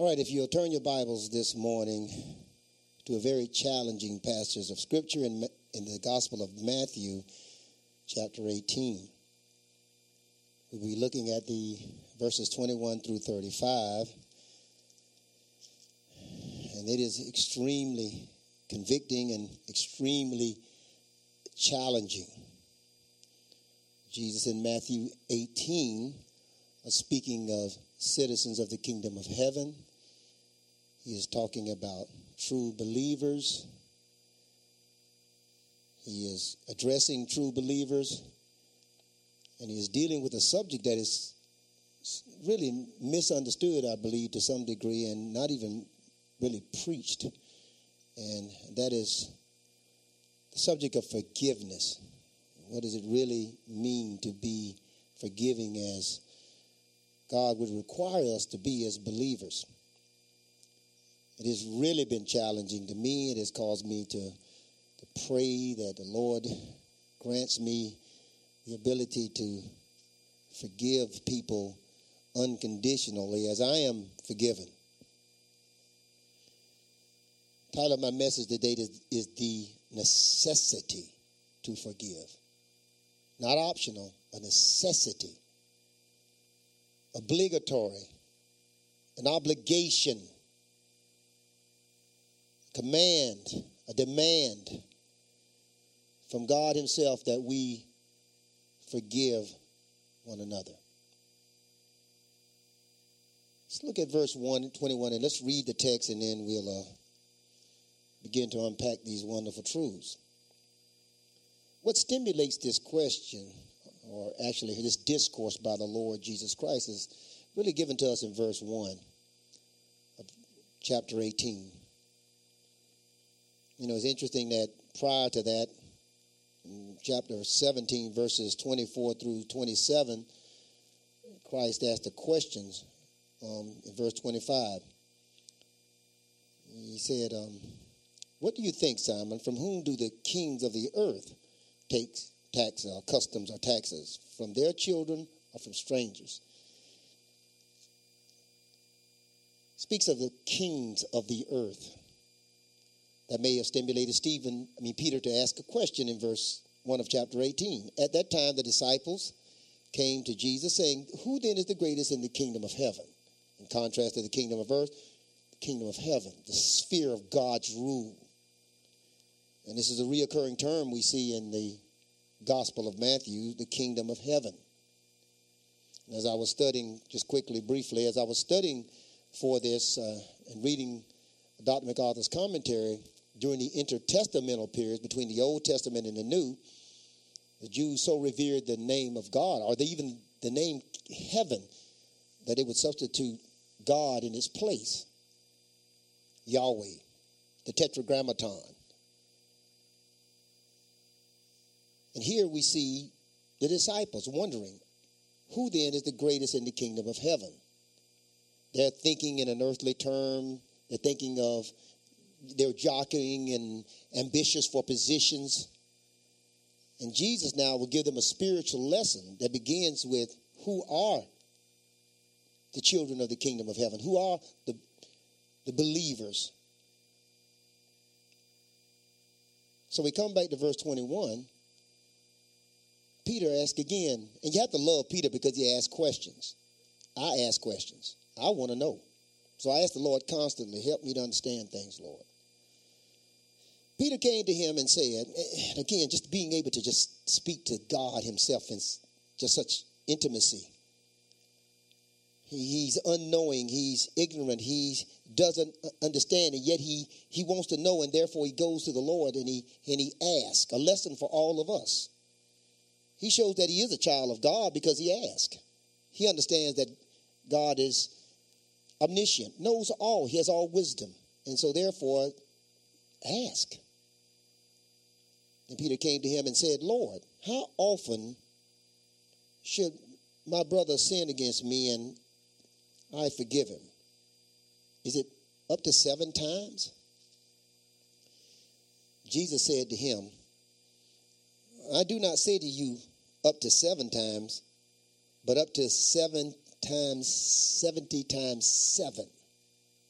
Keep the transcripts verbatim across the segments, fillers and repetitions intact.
All right, if you'll turn your Bibles this morning to a very challenging passage of Scripture in, in the Gospel of Matthew, chapter eighteen. We'll be looking at the verses twenty-one through thirty-five, and it is extremely convicting and extremely challenging. Jesus in Matthew eighteen is speaking of citizens of the kingdom of heaven. He is talking about true believers. He is addressing true believers, and he is dealing with a subject that is really misunderstood, I believe, to some degree, and not even really preached. And that is the subject of forgiveness. What does it really mean to be forgiving as God would require us to be as believers? It has really been challenging to me. It has caused me to, to pray that the Lord grants me the ability to forgive people unconditionally as I am forgiven. The title of my message today is, is The Necessity to Forgive. Not optional, a necessity. Obligatory, an obligation, command, a demand from God himself that we forgive one another. Let's look at verse one, twenty-one, and let's read the text, and then we'll uh, begin to unpack these wonderful truths. What stimulates this question, or actually this discourse by the Lord Jesus Christ, is really given to us in verse one of chapter eighteen. You know, it's interesting that prior to that, in chapter seventeen, verses twenty-four through twenty-seven, Christ asked the questions um, in verse twenty-five. He said, um, what do you think, Simon? From whom do the kings of the earth take taxes or customs or taxes? From their children or from strangers? Speaks of the kings of the earth. That may have stimulated Stephen, I mean Peter, to ask a question in verse one of chapter eighteen. At that time, the disciples came to Jesus saying, who then is the greatest in the kingdom of heaven? In contrast to the kingdom of earth, the kingdom of heaven, the sphere of God's rule. And this is a reoccurring term we see in the Gospel of Matthew, the kingdom of heaven. As I was studying, just quickly, briefly, as I was studying for this uh, and reading Doctor MacArthur's commentary during the intertestamental periods between the Old Testament and the New, the Jews so revered the name of God, or they even the name heaven, that they would substitute God in its place. Yahweh, the Tetragrammaton. And here we see the disciples wondering, who then is the greatest in the kingdom of heaven? They're thinking in an earthly term. They're thinking of, they're jockeying and ambitious for positions. And Jesus now will give them a spiritual lesson that begins with, who are the children of the kingdom of heaven? Who are the, the believers? So we come back to verse twenty-one. Peter asks again, and you have to love Peter because he asks questions. I ask questions. I want to know. So I ask the Lord constantly, help me to understand things, Lord. Peter came to him and said, and again, just being able to just speak to God himself in just such intimacy. He, he's unknowing, he's ignorant, he doesn't understand, and yet he, he wants to know, and therefore he goes to the Lord and he, and he asks, a lesson for all of us. He shows that he is a child of God because he asks. He understands that God is omniscient, knows all. He has all wisdom. And so therefore, ask. And Peter came to him and said, Lord, how often should my brother sin against me and I forgive him? Is it up to seven times? Jesus said to him, I do not say to you up to seven times, but up to seven times, seventy times seven.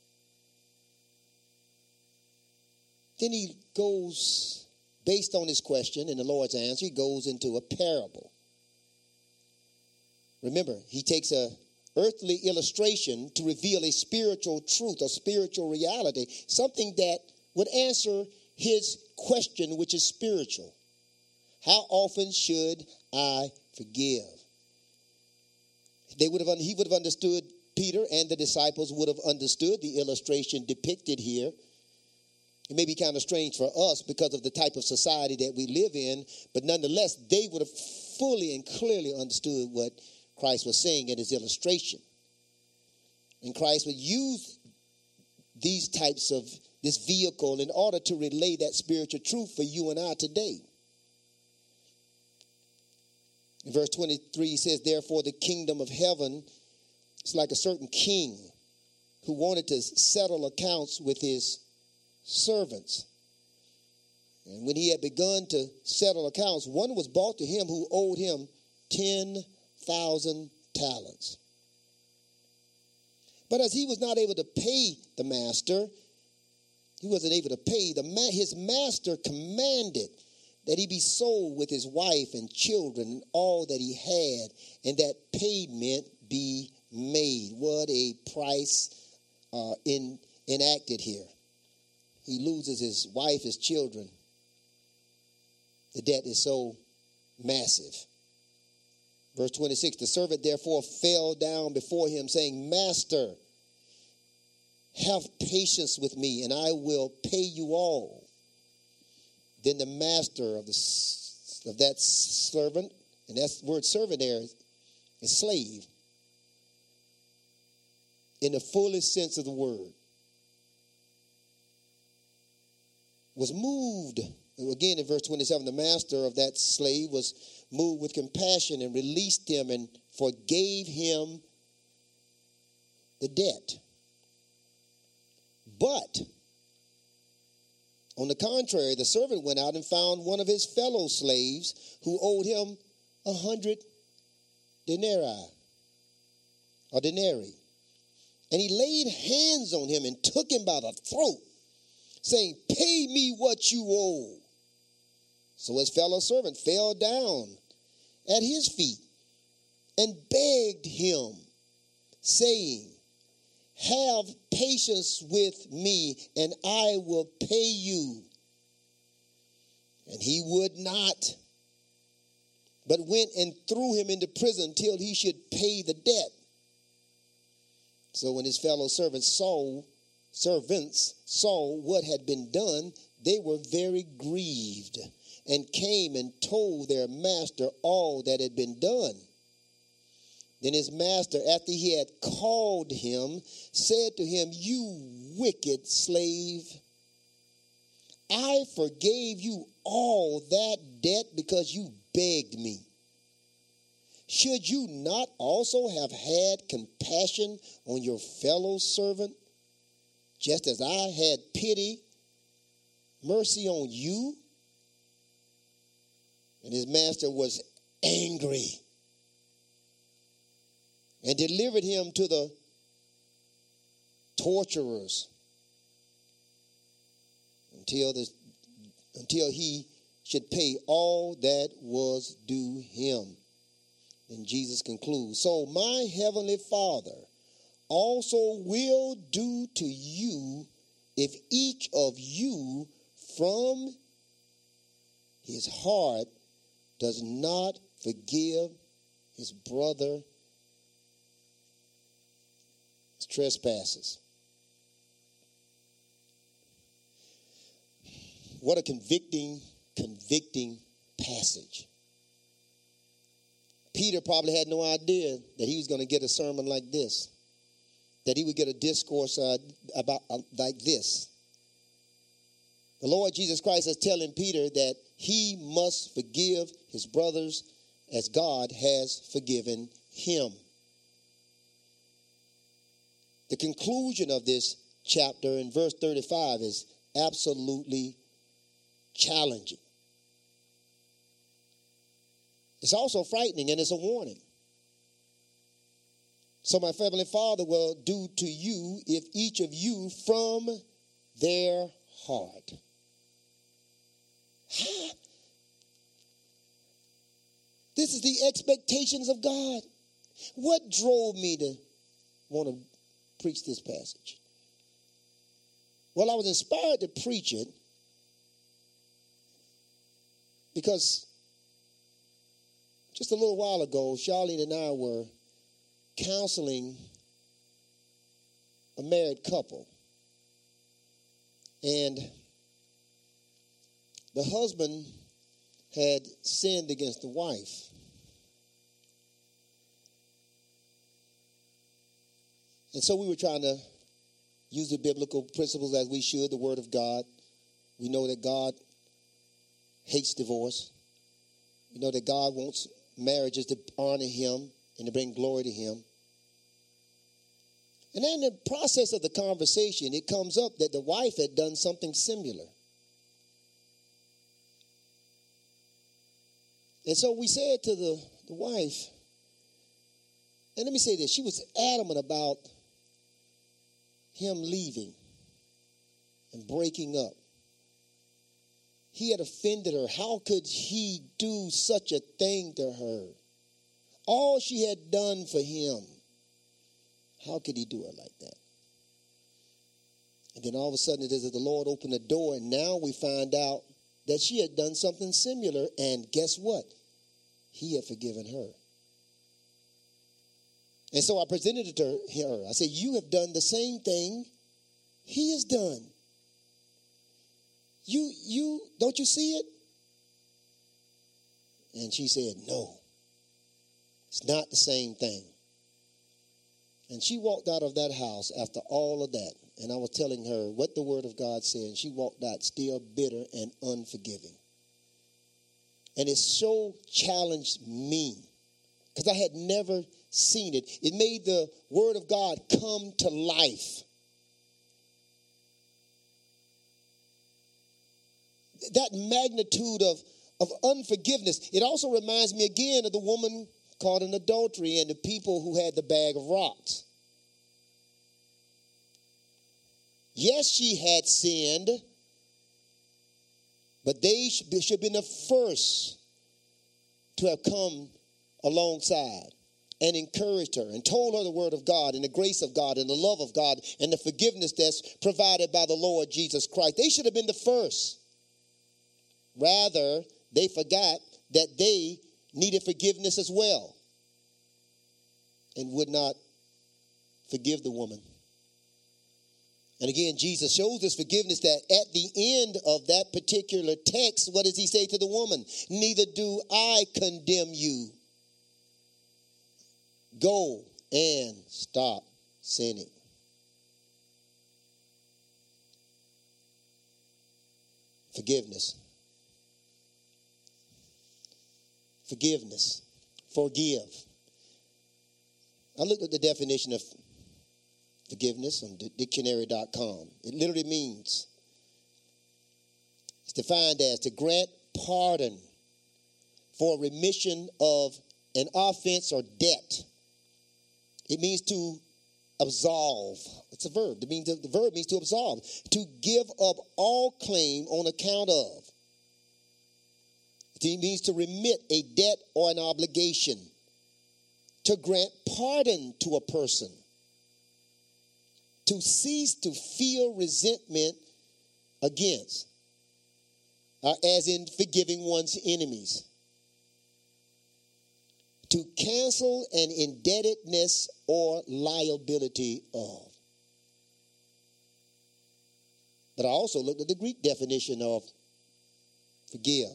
Then he goes, based on his question and the Lord's answer, he goes into a parable. Remember, he takes a earthly illustration to reveal a spiritual truth, a spiritual reality, something that would answer his question, which is spiritual. How often should I forgive? They would have, he would have understood, Peter and the disciples would have understood the illustration depicted here. It may be kind of strange for us because of the type of society that we live in, but nonetheless, they would have fully and clearly understood what Christ was saying in his illustration. And Christ would use these types of, this vehicle in order to relay that spiritual truth for you and I today. In verse twenty-three, he says, therefore the kingdom of heaven is like a certain king who wanted to settle accounts with his servants. And when he had begun to settle accounts, one was brought to him who owed him ten thousand talents. But as he was not able to pay the master, he wasn't able to pay, the ma- his master commanded that he be sold with his wife and children and all that he had, and that payment be made. What a price uh, in, enacted here. He loses his wife, his children. The debt is so massive. Verse twenty-six, the servant therefore fell down before him, saying, Master, have patience with me, and I will pay you all. Then the master of the of that servant, and that word servant there is, is slave, in the fullest sense of the word, was moved. Again, in verse twenty-seven, the master of that slave was moved with compassion and released him and forgave him the debt. But, on the contrary, the servant went out and found one of his fellow slaves who owed him a hundred denarii, or denarii. And he laid hands on him and took him by the throat, saying, pay me what you owe. So his fellow servant fell down at his feet and begged him, saying, have patience with me, and I will pay you. And he would not, but went and threw him into prison till he should pay the debt. So when his fellow servants saw, servants saw what had been done, they were very grieved, and came and told their master all that had been done. Then his master, after he had called him, said to him, you wicked slave, I forgave you all that debt because you begged me. Should you not also have had compassion on your fellow servant, just as I had pity, mercy on you? And his master was angry and delivered him to the torturers until, the, until he should pay all that was due him. And Jesus concludes, so my heavenly Father also will do to you if each of you from his heart does not forgive his brother his trespasses. What a convicting, convicting passage. Peter probably had no idea that he was going to get a sermon like this, that he would get a discourse uh, about uh, like this. The Lord Jesus Christ is telling Peter that he must forgive his brothers as God has forgiven him. The conclusion of this chapter in verse thirty-five is absolutely challenging. It's also frightening, and it's a warning. So my heavenly Father will do to you if each of you from their heart. Huh? This is the expectations of God. What drove me to want to preach this passage? Well, I was inspired to preach it because just a little while ago, Charlene and I were counseling a married couple. And the husband had sinned against the wife. And so we were trying to use the biblical principles as we should, the Word of God. We know that God hates divorce. We know that God wants marriages to honor Him and to bring glory to Him. And then in the process of the conversation, it comes up that the wife had done something similar. And so we said to the, the wife, and let me say this, she was adamant about him leaving and breaking up. He had offended her. How could he do such a thing to her? All she had done for him. How could he do her like that? And then all of a sudden it is that the Lord opened the door, and now we find out that she had done something similar, and guess what? He had forgiven her. And so I presented it to her. I said, you have done the same thing he has done. You, you, don't you see it? And she said, no, it's not the same thing. And she walked out of that house after all of that. And I was telling her what the Word of God said. And she walked out still bitter and unforgiving. And it so challenged me because I had never seen it. It made the Word of God come to life. That magnitude of, of unforgiveness. It also reminds me again of the woman caught in adultery and the people who had the bag of rocks. Yes, she had sinned, but they should, be, should have been the first to have come alongside and encouraged her and told her the word of God and the grace of God and the love of God and the forgiveness that's provided by the Lord Jesus Christ. They should have been the first. Rather, they forgot that they needed forgiveness as well and would not forgive the woman. And again, Jesus shows us forgiveness that at the end of that particular text, what does he say to the woman? Neither do I condemn you. Go and stop sinning. Forgiveness. Forgiveness. Forgive. I looked at the definition of forgiveness on dictionary dot com. It literally means, it's defined as to grant pardon for remission of an offense or debt. It means to absolve. It's a verb. It means, the verb means to absolve. To give up all claim on account of. It means to remit a debt or an obligation. To grant pardon to a person. To cease to feel resentment against. Uh, as in forgiving one's enemies. To cancel an indebtedness or liability of. But I also looked at the Greek definition of forgive.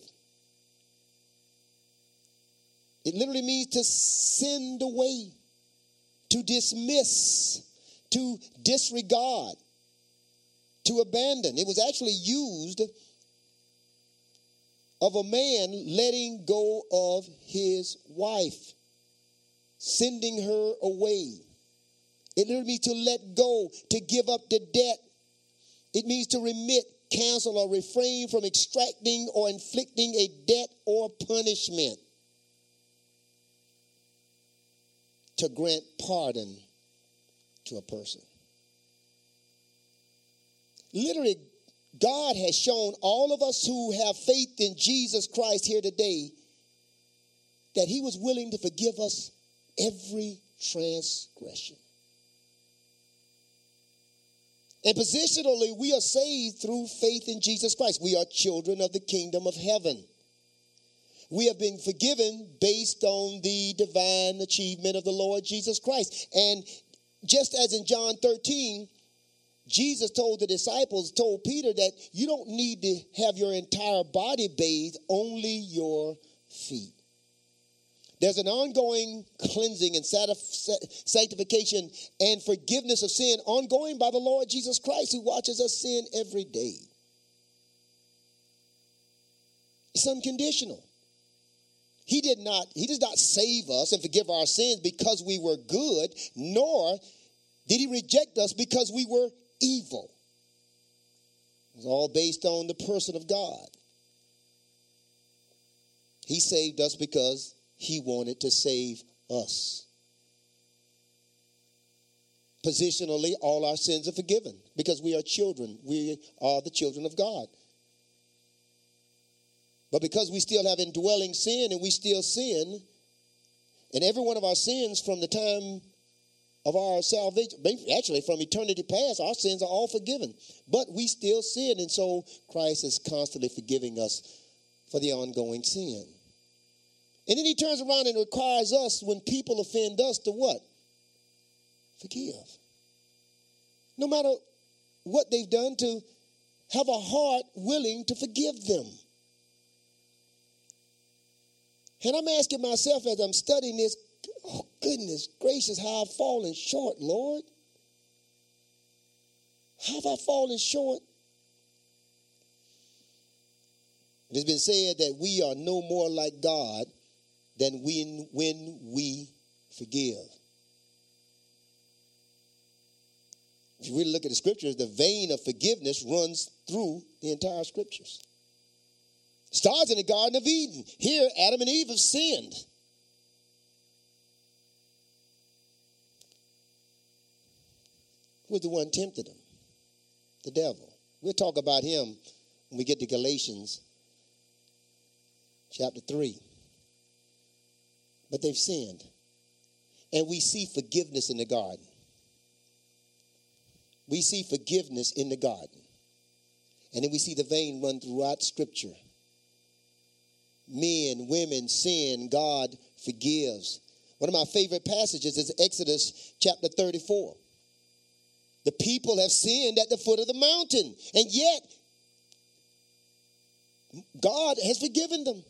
It literally means to send away, to dismiss, to disregard, to abandon. It was actually used of a man letting go of his wife, sending her away. It literally means to let go, to give up the debt. It means to remit, cancel, or refrain from extracting or inflicting a debt or punishment. To grant pardon to a person. Literally, God has shown all of us who have faith in Jesus Christ here today that he was willing to forgive us every transgression. And positionally, we are saved through faith in Jesus Christ. We are children of the kingdom of heaven. We have been forgiven based on the divine achievement of the Lord Jesus Christ. And just as in John thirteen, Jesus told the disciples, told Peter that you don't need to have your entire body bathed, only your feet. There's an ongoing cleansing and sanctification and forgiveness of sin ongoing by the Lord Jesus Christ, who watches us sin every day. It's unconditional. He did not, he does not save us and forgive our sins because we were good, nor did he reject us because we were evil. It's all based on the person of God. He saved us because he wanted to save us. Positionally, all our sins are forgiven because we are children. We are the children of God. But because we still have indwelling sin and we still sin, and every one of our sins from the time of our salvation, actually from eternity past, our sins are all forgiven. But we still sin, and so Christ is constantly forgiving us for the ongoing sin. And then he turns around and requires us, when people offend us, to what? Forgive. No matter what they've done, to have a heart willing to forgive them. And I'm asking myself as I'm studying this, oh, goodness gracious, how I've fallen short, Lord. How have I fallen short? It has been said that we are no more like God than when, when we forgive. If you really look at the scriptures, the vein of forgiveness runs through the entire scriptures. It starts in the Garden of Eden. Here, Adam and Eve have sinned. Who was the one tempted them? The devil. We'll talk about him when we get to Galatians chapter three. But they've sinned. And we see forgiveness in the garden. We see forgiveness in the garden. And then we see the vein run throughout Scripture. Men, women sin, God forgives. One of my favorite passages is Exodus chapter thirty-four. The people have sinned at the foot of the mountain, and yet God has forgiven them.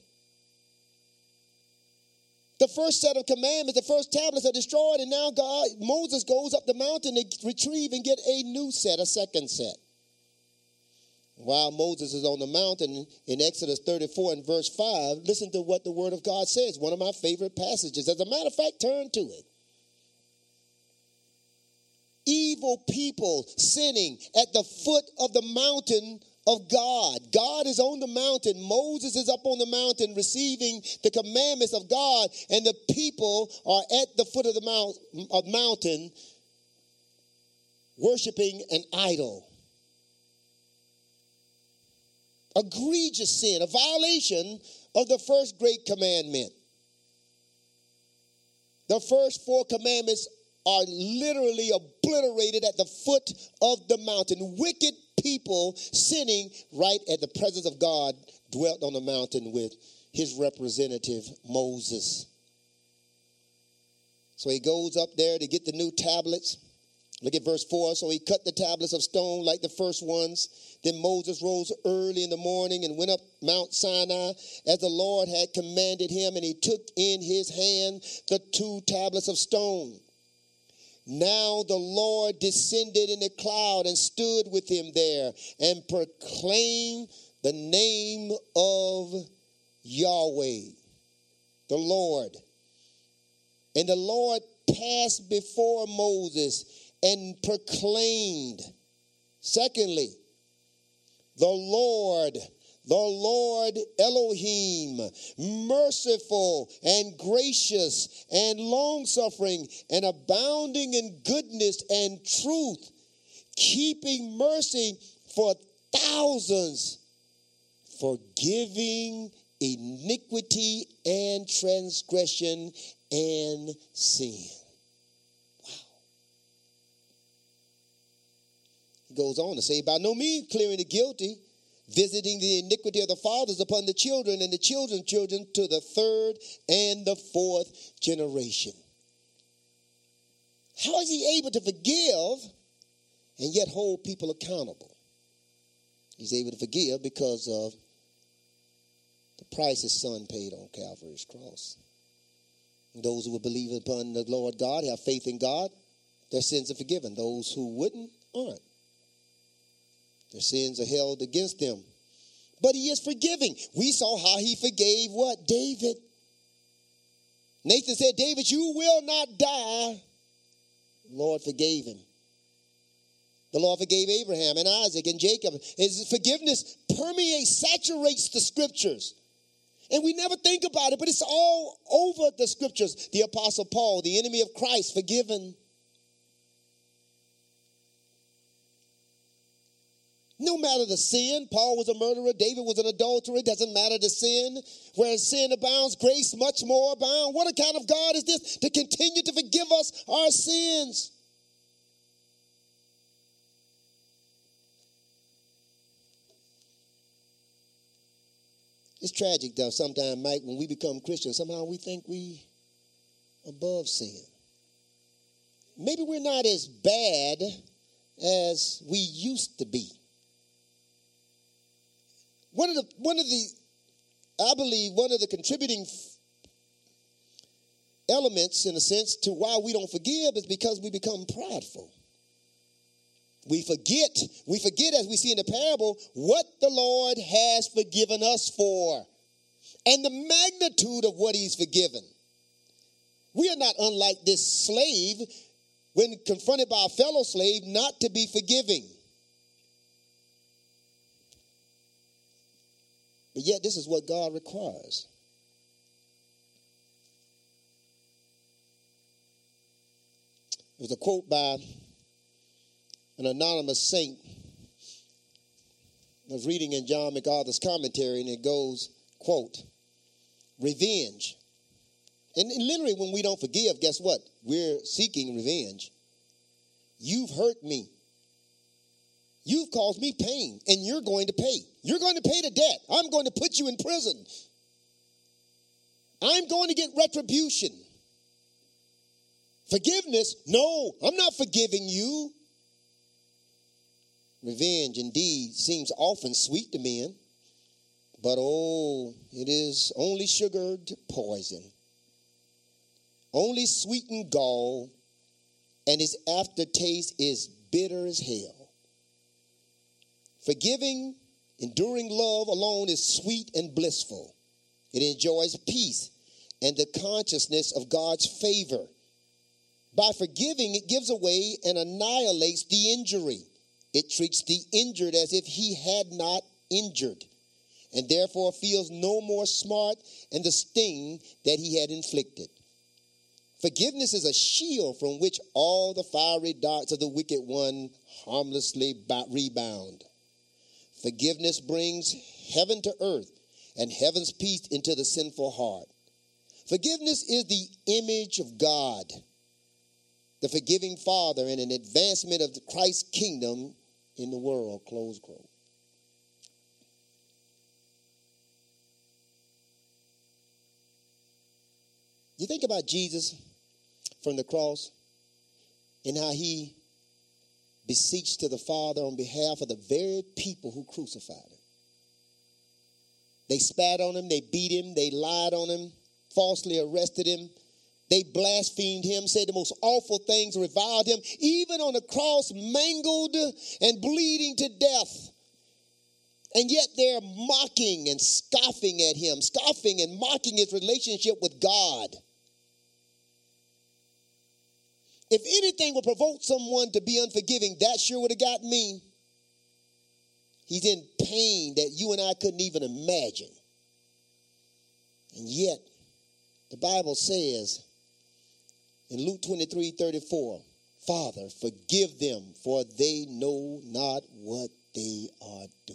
The first set of commandments, the first tablets are destroyed, and now God, Moses goes up the mountain to retrieve and get a new set, a second set. While Moses is on the mountain in Exodus thirty-four and verse five, listen to what the word of God says, one of my favorite passages. As a matter of fact, turn to it. Evil people sinning at the foot of the mountain of God. God is on the mountain. Moses is up on the mountain receiving the commandments of God, and the people are at the foot of the mount, of mountain worshiping an idol. Egregious sin, a violation of the first great commandment. The first four commandments are literally obliterated at the foot of the mountain. Wicked people sinning right at the presence of God dwelt on the mountain with his representative Moses. So he goes up there to get the new tablets. Look at verse four. So he cut the tablets of stone like the first ones. Then Moses rose early in the morning and went up Mount Sinai as the Lord had commanded him, and he took in his hand the two tablets of stone. Now the Lord descended in a cloud and stood with him there and proclaimed the name of Yahweh, the Lord. And the Lord passed before Moses and proclaimed, secondly, the Lord, the Lord Elohim, merciful and gracious and long-suffering and abounding in goodness and truth, keeping mercy for thousands, forgiving iniquity and transgression and sin. Wow. He goes on to say, by no means clearing the guilty, visiting the iniquity of the fathers upon the children and the children's children to the third and the fourth generation. How is he able to forgive and yet hold people accountable? He's able to forgive because of the price his son paid on Calvary's cross. And those who would believe upon the Lord God, have faith in God, their sins are forgiven. Those who wouldn't aren't. Their sins are held against them. But he is forgiving. We saw how he forgave what? David. Nathan said, David, you will not die. The Lord forgave him. The Lord forgave Abraham and Isaac and Jacob. His forgiveness permeates, saturates the scriptures. And we never think about it, but it's all over the scriptures. The Apostle Paul, the enemy of Christ, forgiven. No matter the sin, Paul was a murderer, David was an adulterer, it doesn't matter the sin. Whereas sin abounds, grace much more abound. What kind of God is this to continue to forgive us our sins? It's tragic, though, sometimes, Mike, when we become Christians, somehow we think we above sin. Maybe we're not as bad as we used to be. One of the, one of the, I believe, one of the contributing elements, in a sense, to why we don't forgive is because we become prideful. We forget, we forget, as we see in the parable, what the Lord has forgiven us for and the magnitude of what he's forgiven. We are not unlike this slave when confronted by a fellow slave not to be forgiving. But yet this is what God requires. There's a quote by an anonymous saint. I was reading in John MacArthur's commentary, and it goes, quote, revenge. And literally when we don't forgive, guess what? We're seeking revenge. You've hurt me. You've caused me pain, and you're going to pay. You're going to pay the debt. I'm going to put you in prison. I'm going to get retribution. Forgiveness? No, I'm not forgiving you. Revenge indeed seems often sweet to men, but oh, it is only sugared poison, only sweetened gall, and its aftertaste is bitter as hell. Forgiving, enduring love alone is sweet and blissful. It enjoys peace and the consciousness of God's favor. By forgiving, it gives away and annihilates the injury. It treats the injured as if he had not injured, and therefore feels no more smart in the sting that he had inflicted. Forgiveness is a shield from which all the fiery darts of the wicked one harmlessly rebound. Forgiveness brings heaven to earth and heaven's peace into the sinful heart. Forgiveness is the image of God, the forgiving Father, and an advancement of Christ's kingdom in the world, close quote. You think about Jesus from the cross and how he beseeched to the Father on behalf of the very people who crucified him. They spat on him, they beat him, they lied on him, falsely arrested him. They blasphemed him, said the most awful things, reviled him, even on the cross, mangled and bleeding to death. And yet they're mocking and scoffing at him, scoffing and mocking his relationship with God. If anything will provoke someone to be unforgiving, that sure would have got me. He's in pain that you and I couldn't even imagine. And yet, the Bible says in Luke twenty-three thirty-four, Father, forgive them, for they know not what they are doing.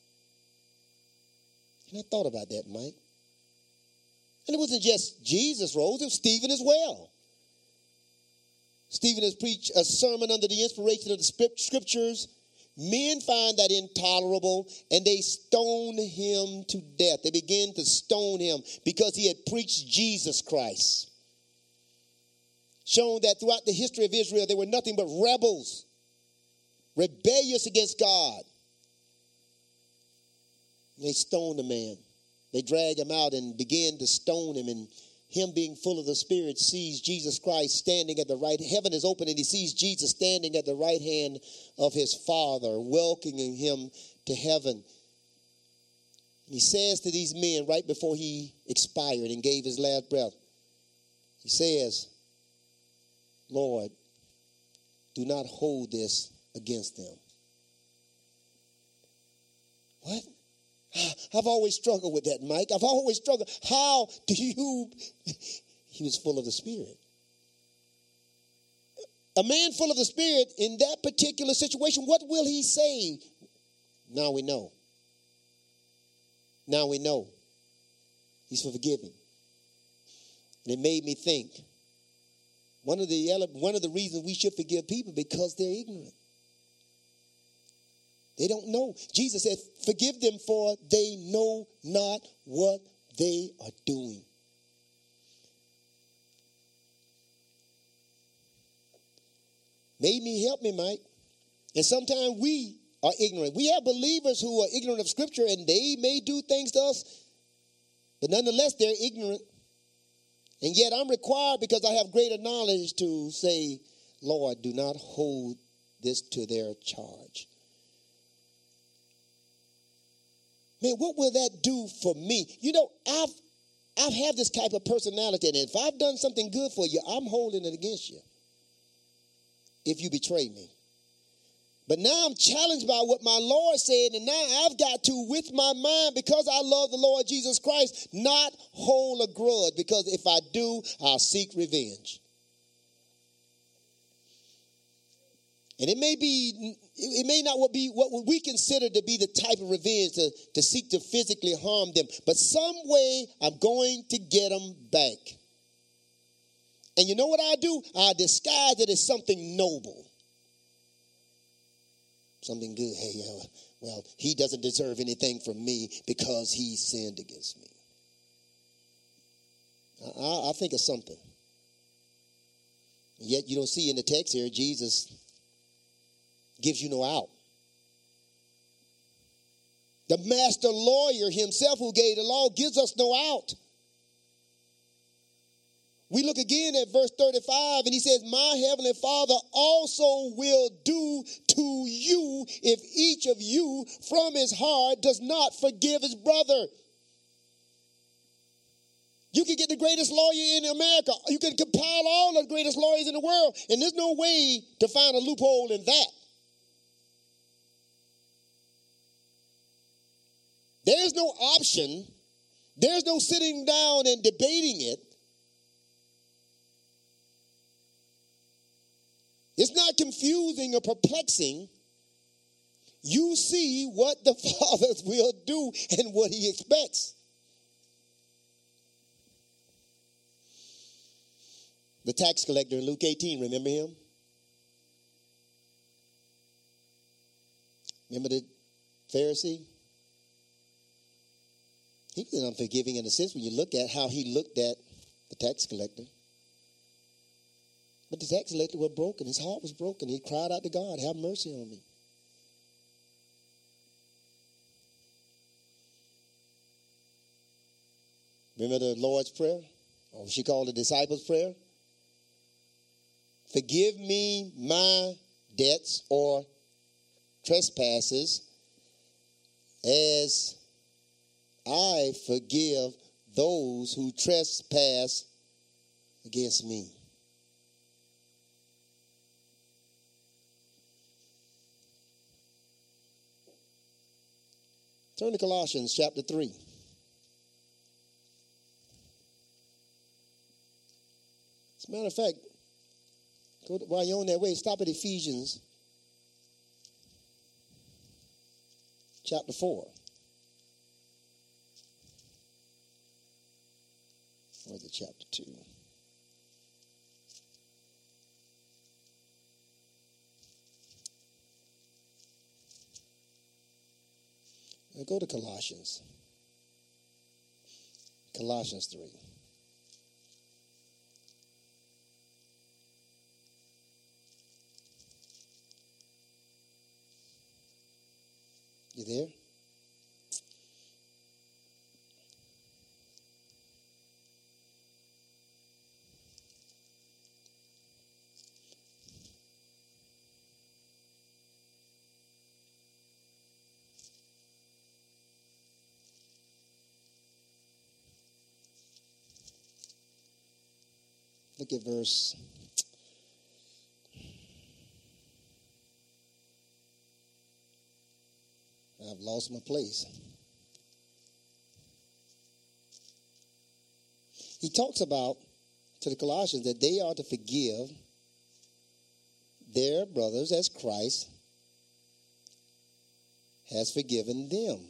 And I thought about that, Mike. And it wasn't just Jesus rose, it was Stephen as well. Stephen has preached a sermon under the inspiration of the scriptures. Men find that intolerable, and they stone him to death. They begin to stone him because he had preached Jesus Christ. Shown that throughout the history of Israel, they were nothing but rebels, rebellious against God. And they stoned the man. They drag him out and begin to stone him, and him being full of the Spirit sees Jesus Christ standing at the right. Heaven is open and he sees Jesus standing at the right hand of his Father, welcoming him to heaven. And he says to these men right before he expired and gave his last breath, he says, Lord, do not hold this against them. What? I've always struggled with that, Mike. I've always struggled. How do you... He was full of the Spirit. A man full of the Spirit in that particular situation, what will he say? Now we know. Now we know. He's forgiving. And it made me think. One of the one of the reasons we should forgive people because they're ignorant. They don't know. Jesus said, forgive them for they know not what they are doing. Made me help me, Mike. And sometimes we are ignorant. We have believers who are ignorant of Scripture, and they may do things to us, but nonetheless, they're ignorant. And yet I'm required, because I have greater knowledge, to say, Lord, do not hold this to their charge. Man, what will that do for me? You know, I've I've had this type of personality, and if I've done something good for you, I'm holding it against you if you betray me. But now I'm challenged by what my Lord said, and now I've got to, with my mind, because I love the Lord Jesus Christ, not hold a grudge, because if I do, I'll seek revenge. And it may be, it may not be what we consider to be the type of revenge to, to seek to physically harm them. But some way I'm going to get them back. And you know what I do? I disguise it as something noble. Something good. Hey, uh, well, he doesn't deserve anything from me because he sinned against me. I, I think of something. And yet you don't see in the text here, Jesus gives you no out. The master lawyer himself who gave the law gives us no out. We look again at verse thirty-five, and he says, my heavenly Father also will do to you if each of you from his heart does not forgive his brother. You can get the greatest lawyer in America. You can compile all the greatest lawyers in the world, and there's no way to find a loophole in that. There's no option. There's no sitting down and debating it. It's not confusing or perplexing. You see what the Father will do and what he expects. The tax collector in Luke eighteen, remember him? Remember the Pharisee? He was unforgiving in a sense when you look at how he looked at the tax collector. But the tax collector was broken. His heart was broken. He cried out to God, have mercy on me. Remember the Lord's Prayer? Or she called the disciples' prayer? Forgive me my debts or trespasses as I forgive those who trespass against me. Turn to Colossians chapter three. As a matter of fact, go to, while you're on that way, stop at Ephesians chapter four. Or is it chapter two? Now go to Colossians. Colossians three. You there? Look at verse I've lost my place. He talks about to the Colossians that they are to forgive their brothers as Christ has forgiven them.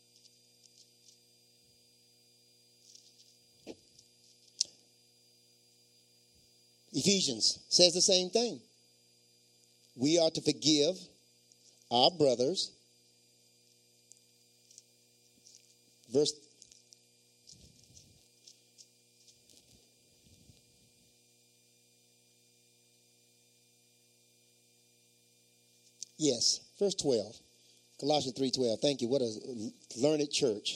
Ephesians says the same thing. We are to forgive our brothers. Verse Yes, verse twelve. Colossians three twelve. Thank you. What a learned church.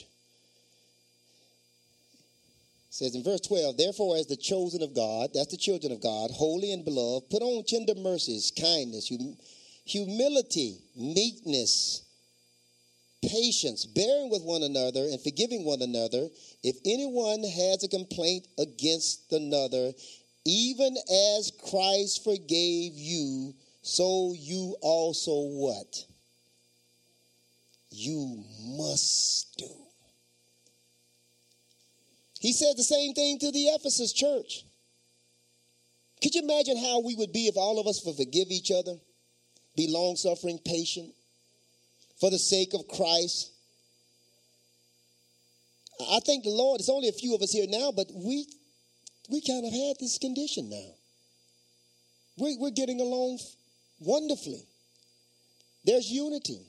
It says in verse twelve, therefore, as the chosen of God, that's the children of God, holy and beloved, put on tender mercies, kindness, hum- humility, meekness, patience, bearing with one another and forgiving one another. If anyone has a complaint against another, even as Christ forgave you, so you also what? You must do. He said the same thing to the Ephesus church. Could you imagine how we would be if all of us would forgive each other, be long-suffering, patient, for the sake of Christ? I think the Lord, it's only a few of us here now, but we we kind of had this condition now. We're, we're getting along wonderfully. There's unity.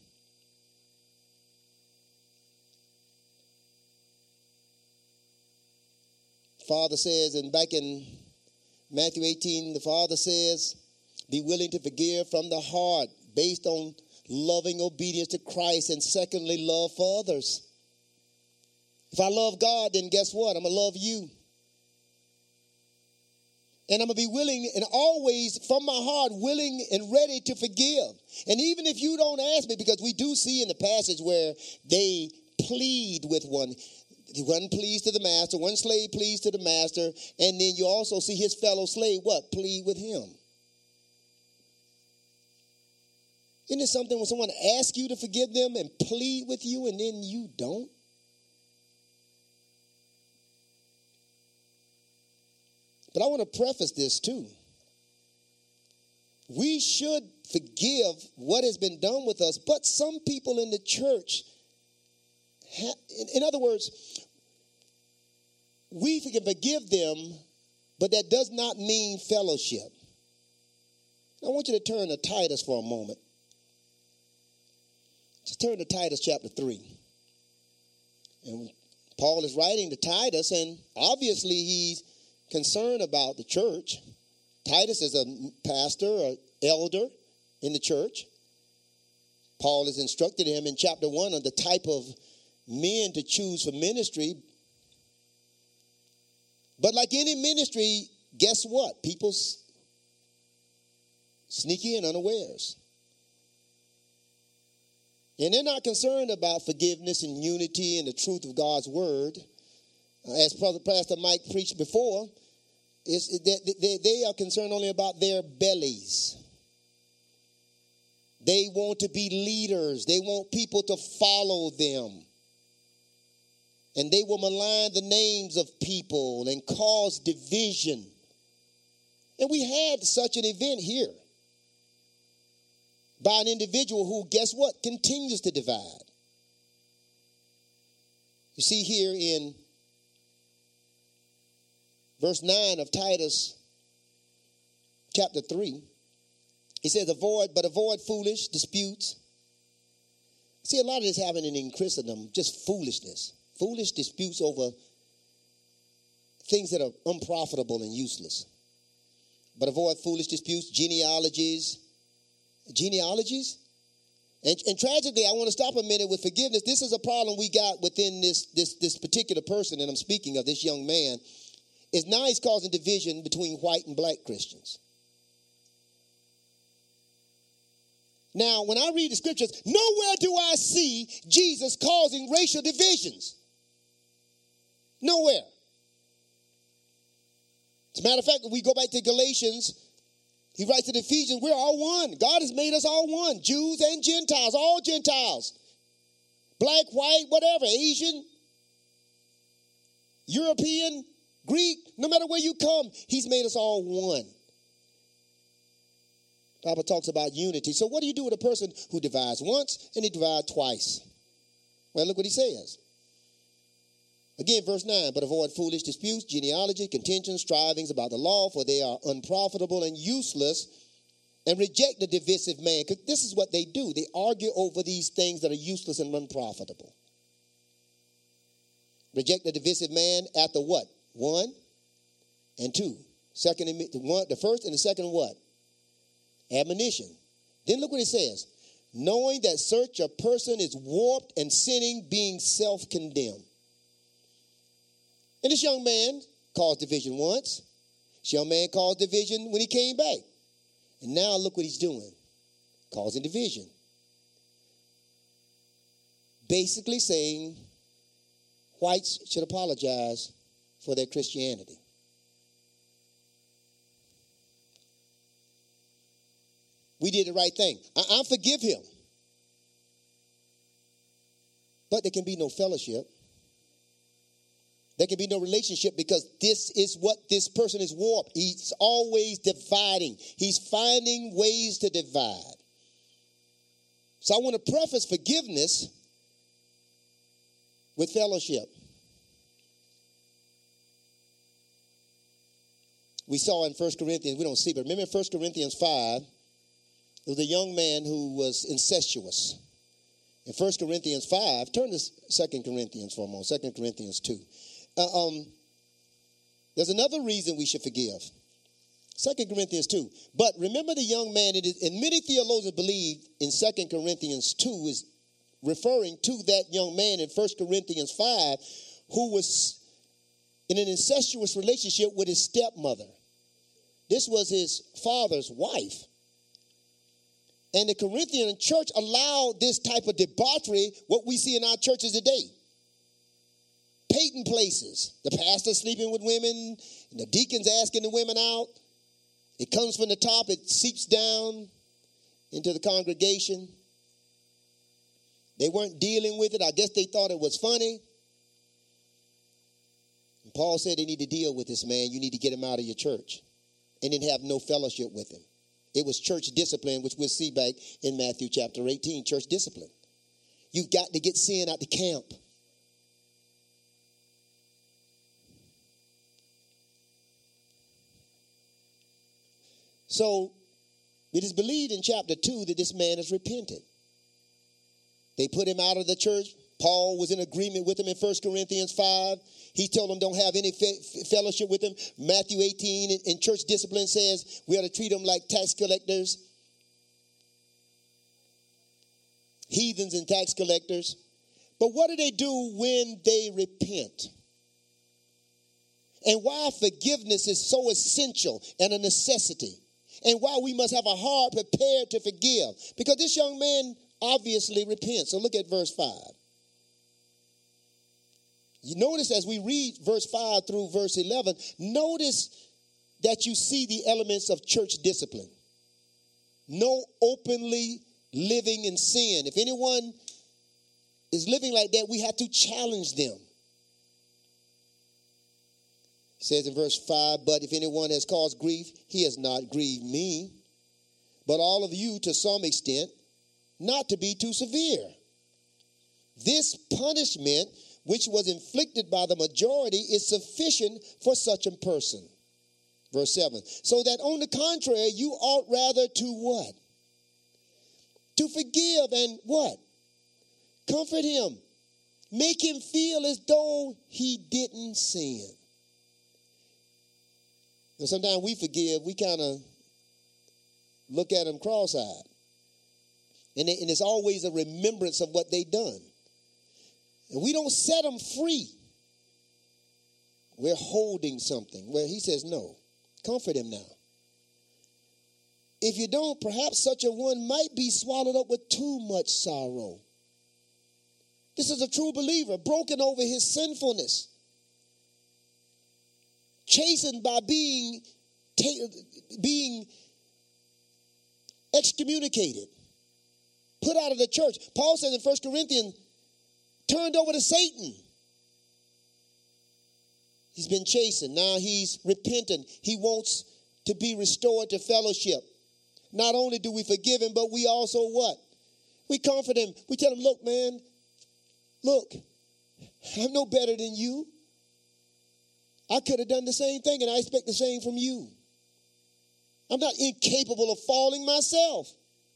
Father says, and back in Matthew eighteen, the Father says, be willing to forgive from the heart based on loving obedience to Christ, and secondly, love for others. If I love God, then guess what? I'm going to love you. And I'm going to be willing and always from my heart willing and ready to forgive. And even if you don't ask me, because we do see in the passage where they plead with one. One pleads to the master, one slave pleads to the master, and then you also see his fellow slave, what? Plead with him. Isn't it something when someone asks you to forgive them and plead with you and then you don't? But I want to preface this too. We should forgive what has been done with us, but some people in the church, ha- in, in other words, we can forgive them, but that does not mean fellowship. I want you to turn to Titus for a moment. Just turn to Titus chapter three. And Paul is writing to Titus, and obviously he's concerned about the church. Titus is a pastor or elder in the church. Paul has instructed him in chapter one on the type of men to choose for ministry. But like any ministry, guess what? People's sneaky and unawares. And they're not concerned about forgiveness and unity and the truth of God's word. As Pastor Mike preached before, is that they, they are concerned only about their bellies. They want to be leaders. They want people to follow them. And they will malign the names of people and cause division. And we had such an event here by an individual who, guess what, continues to divide. You see here in verse nine of Titus chapter three, he says, avoid, but avoid foolish disputes. See, a lot of this happening in Christendom, just foolishness. Foolish disputes over things that are unprofitable and useless. But avoid foolish disputes, genealogies. Genealogies? And, and tragically, I want to stop a minute with forgiveness. This is a problem we got within this, this, this particular person that I'm speaking of, this young man, is now he's causing division between white and black Christians. Now, when I read the scriptures, nowhere do I see Jesus causing racial divisions. Nowhere. As a matter of fact, if we go back to Galatians, he writes to the Ephesians, we're all one. God has made us all one. Jews and Gentiles, all Gentiles. Black, white, whatever, Asian, European, Greek, no matter where you come, he's made us all one. The Bible talks about unity. So what do you do with a person who divides once and he divides twice? Well, look what he says. Again, verse nine, but avoid foolish disputes, genealogy, contentions, strivings about the law, for they are unprofitable and useless, and reject the divisive man. Because this is what they do. They argue over these things that are useless and unprofitable. Reject the divisive man after what? One and two. Second, the, one, the first and the second what? Admonition. Then look what it says. Knowing that such a person is warped and sinning, being self-condemned. And this young man caused division once. This young man caused division when he came back. And now look what he's doing. Causing division. Basically saying whites should apologize for their Christianity. We did the right thing. I, I forgive him. But there can be no fellowship. There can be no relationship because this is what this person is warped. He's always dividing. He's finding ways to divide. So I want to preface forgiveness with fellowship. We saw in First Corinthians, we don't see, but remember in First Corinthians five, there was a young man who was incestuous. In First Corinthians five, turn to Second Corinthians for a moment, Second Corinthians two. Uh, um, there's another reason we should forgive. Second Corinthians two. But remember the young man, it is, and many theologians believe in Second Corinthians two is referring to that young man in First Corinthians five who was in an incestuous relationship with his stepmother. This was his father's wife. And the Corinthian church allowed this type of debauchery, what we see in our churches today. Payton places. The pastor sleeping with women, and the deacons asking the women out. It comes from the top, it seeps down into the congregation. They weren't dealing with it. I guess they thought it was funny. And Paul said they need to deal with this man. You need to get him out of your church. And then have no fellowship with him. It was church discipline, which we'll see back in Matthew chapter eighteen, church discipline. You've got to get sin out the camp. So it is believed in chapter two that this man has repented. They put him out of the church. Paul was in agreement with him in First Corinthians five. He told them don't have any fe- fellowship with him. Matthew eighteen in, in church discipline says we ought to treat them like tax collectors, heathens and tax collectors. But what do they do when they repent? And why forgiveness is so essential and a necessity. And why we must have a heart prepared to forgive. Because this young man obviously repents. So look at verse five. You notice as we read verse five through verse eleven, notice that you see the elements of church discipline. No openly living in sin. If anyone is living like that, we have to challenge them. It says in verse five, but if anyone has caused grief, he has not grieved me, but all of you to some extent, not to be too severe. This punishment which was inflicted by the majority is sufficient for such a person. Verse seven. So that on the contrary, you ought rather to what? To forgive and what? Comfort him. Make him feel as though he didn't sin. And sometimes we forgive, we kind of look at them cross-eyed. And, it, and it's always a remembrance of what they done. And we don't set them free. We're holding something where he says, no, comfort him now. If you don't, perhaps such a one might be swallowed up with too much sorrow. This is a true believer, broken over his sinfulness, chastened by being, being excommunicated, put out of the church. Paul says in First Corinthians, turned over to Satan. He's been chastened. Now he's repentant. He wants to be restored to fellowship. Not only do we forgive him, but we also what? We comfort him. We tell him, look, man, look, I'm no better than you. I could have done the same thing, and I expect the same from you. I'm not incapable of falling myself.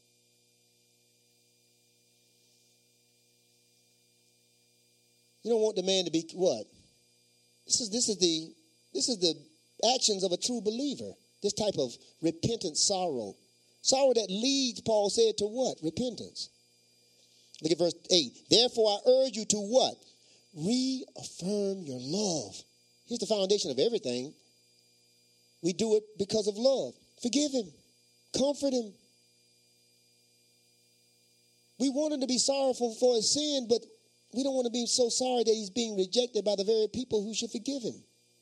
You don't want the man to be what? This is this is the this is the actions of a true believer. This type of repentant sorrow. Sorrow that leads, Paul said, to what? Repentance. Look at verse eight. Therefore I urge you to what? Reaffirm your love. Here's the foundation of everything. We do it because of love. Forgive him. Comfort him. We want him to be sorrowful for his sin, but we don't want to be so sorry that he's being rejected by the very people who should forgive him.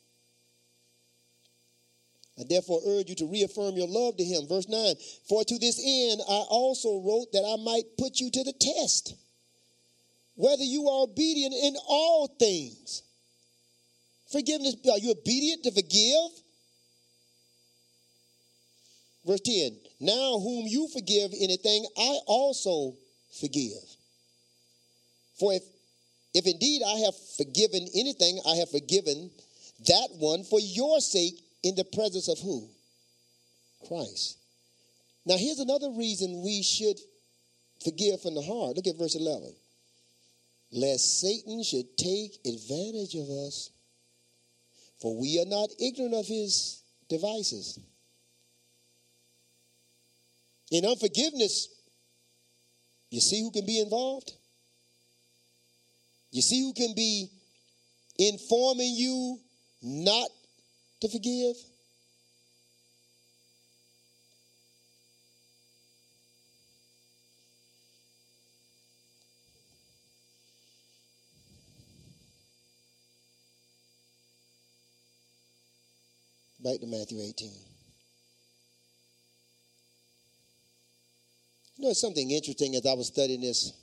I therefore urge you to reaffirm your love to him. Verse nine, for to this end I also wrote that I might put you to the test, whether you are obedient in all things. Forgiveness, are you obedient to forgive? Verse ten, now whom you forgive anything, I also forgive. For if, if indeed I have forgiven anything, I have forgiven that one for your sake in the presence of who? Christ. Now here's another reason we should forgive from the heart. Look at verse eleven. Lest Satan should take advantage of us, for we are not ignorant of his devices. In unforgiveness, you see who can be involved? You see who can be informing you not to forgive? Back to Matthew eighteen. You know, it's something interesting as I was studying this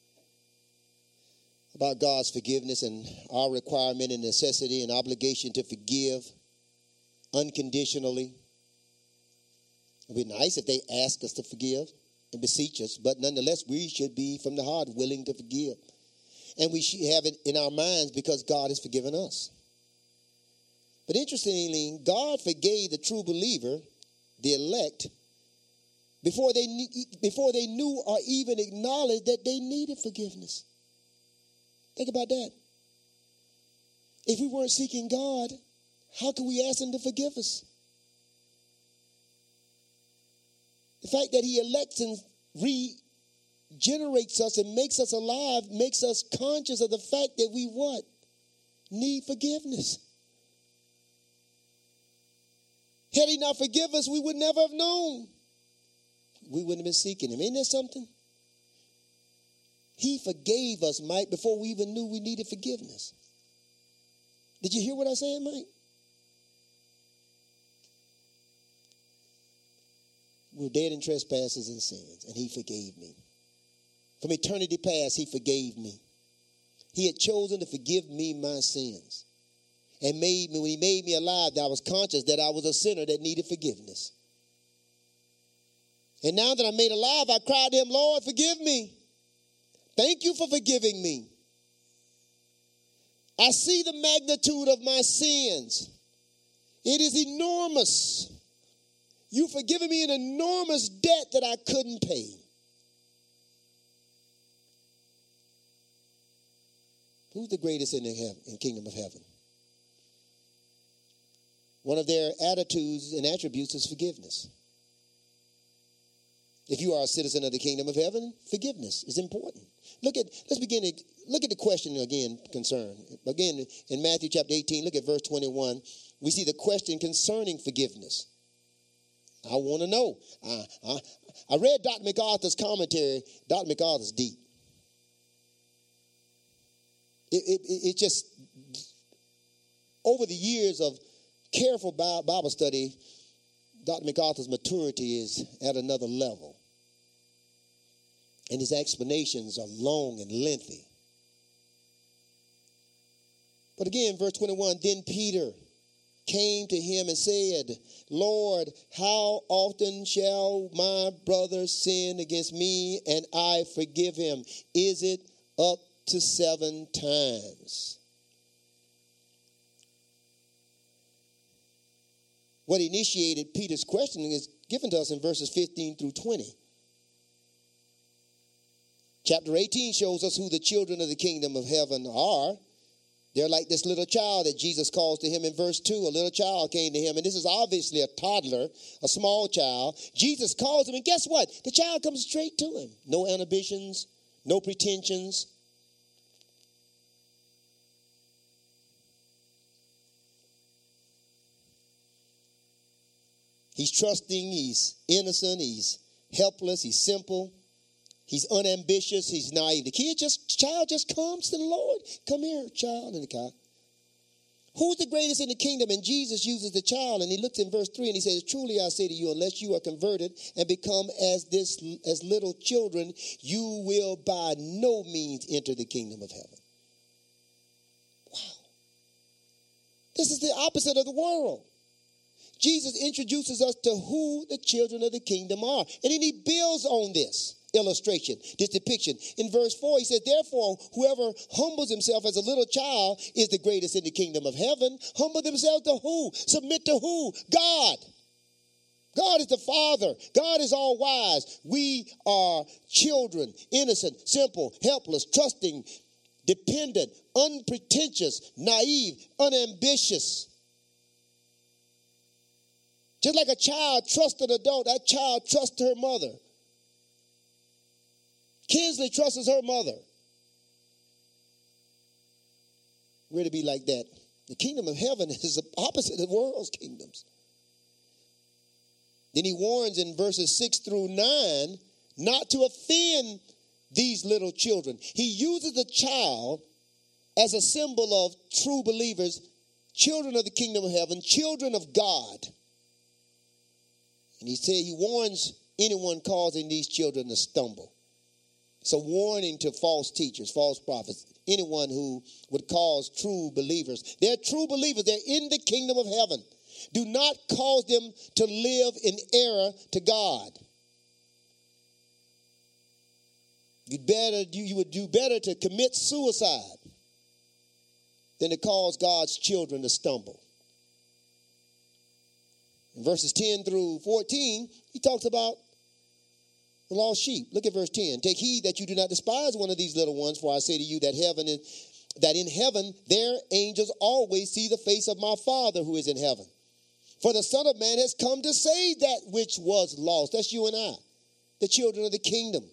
about God's forgiveness and our requirement and necessity and obligation to forgive unconditionally. It would be nice if they ask us to forgive and beseech us, but nonetheless, we should be from the heart willing to forgive. And we should have it in our minds because God has forgiven us. But interestingly, God forgave the true believer, the elect, before they, before they knew or even acknowledged that they needed forgiveness. Think about that. If we weren't seeking God, how could we ask him to forgive us? The fact that he elects and regenerates us and makes us alive makes us conscious of the fact that we what? Need forgiveness. Had he not forgiven us, we would never have known. We wouldn't have been seeking him. Ain't that something? He forgave us, Mike, before we even knew we needed forgiveness. Did you hear what I said, Mike? We were dead in trespasses and sins, and he forgave me. From eternity past, he forgave me. He had chosen to forgive me my sins. And made me, when he made me alive, I was conscious that I was a sinner that needed forgiveness. And now that I'm made alive, I cried to him, Lord, forgive me. Thank you for forgiving me. I see the magnitude of my sins. It is enormous. You've forgiven me an enormous debt that I couldn't pay. Who's the greatest in the heaven, in the kingdom of heaven? One of their attitudes and attributes is forgiveness. If you are a citizen of the kingdom of heaven, forgiveness is important. Look at, let's begin to look at the question again, concern. Again, in Matthew chapter eighteen, look at verse twenty-one. We see the question concerning forgiveness. I want to know. I, I, I read Doctor MacArthur's commentary. Doctor MacArthur's deep. It, it, it just, over the years of careful Bible study, Doctor MacArthur's maturity is at another level. And his explanations are long and lengthy. But again, verse twenty-one, then Peter came to him and said, Lord, how often shall my brother sin against me and I forgive him? Is it up to seven times? What initiated Peter's questioning is given to us in verses fifteen through twenty. Chapter eighteen shows us who the children of the kingdom of heaven are. They're like this little child that Jesus calls to him in verse two. A little child came to him, and this is obviously a toddler, a small child. Jesus calls him, and guess what? The child comes straight to him. No inhibitions, no pretensions. He's trusting, he's innocent, he's helpless, he's simple, he's unambitious, he's naive. The kid just, child just comes to the Lord. Come here, child in the car. Who's the greatest in the kingdom? And Jesus uses the child, and he looks in verse three, and he says, truly I say to you, unless you are converted and become as this, as little children, you will by no means enter the kingdom of heaven. Wow. This is the opposite of the world. Jesus introduces us to who the children of the kingdom are. And then he builds on this illustration, this depiction. In verse four, he says, therefore, whoever humbles himself as a little child is the greatest in the kingdom of heaven. Humble themselves to who? Submit to who? God. God is the Father. God is all wise. We are children, innocent, simple, helpless, trusting, dependent, unpretentious, naive, unambitious. Just like a child trusts an adult, that child trusts her mother. Kinsley trusts her mother. We're to be like that. The kingdom of heaven is the opposite of the world's kingdoms. Then he warns in verses six through nine not to offend these little children. He uses the child as a symbol of true believers, children of the kingdom of heaven, children of God. And he said he warns anyone causing these children to stumble. It's a warning to false teachers, false prophets, anyone who would cause true believers. They're true believers. They're in the kingdom of heaven. Do not cause them to live in error to God. You'd better, you, you would do better to commit suicide than to cause God's children to stumble. In verses ten through fourteen, he talks about the lost sheep. Look at verse ten. Take heed that you do not despise one of these little ones, for I say to you that heaven is, that in heaven their angels always see the face of my Father who is in heaven. For the Son of Man has come to save that which was lost. That's you and I, the children of the kingdom.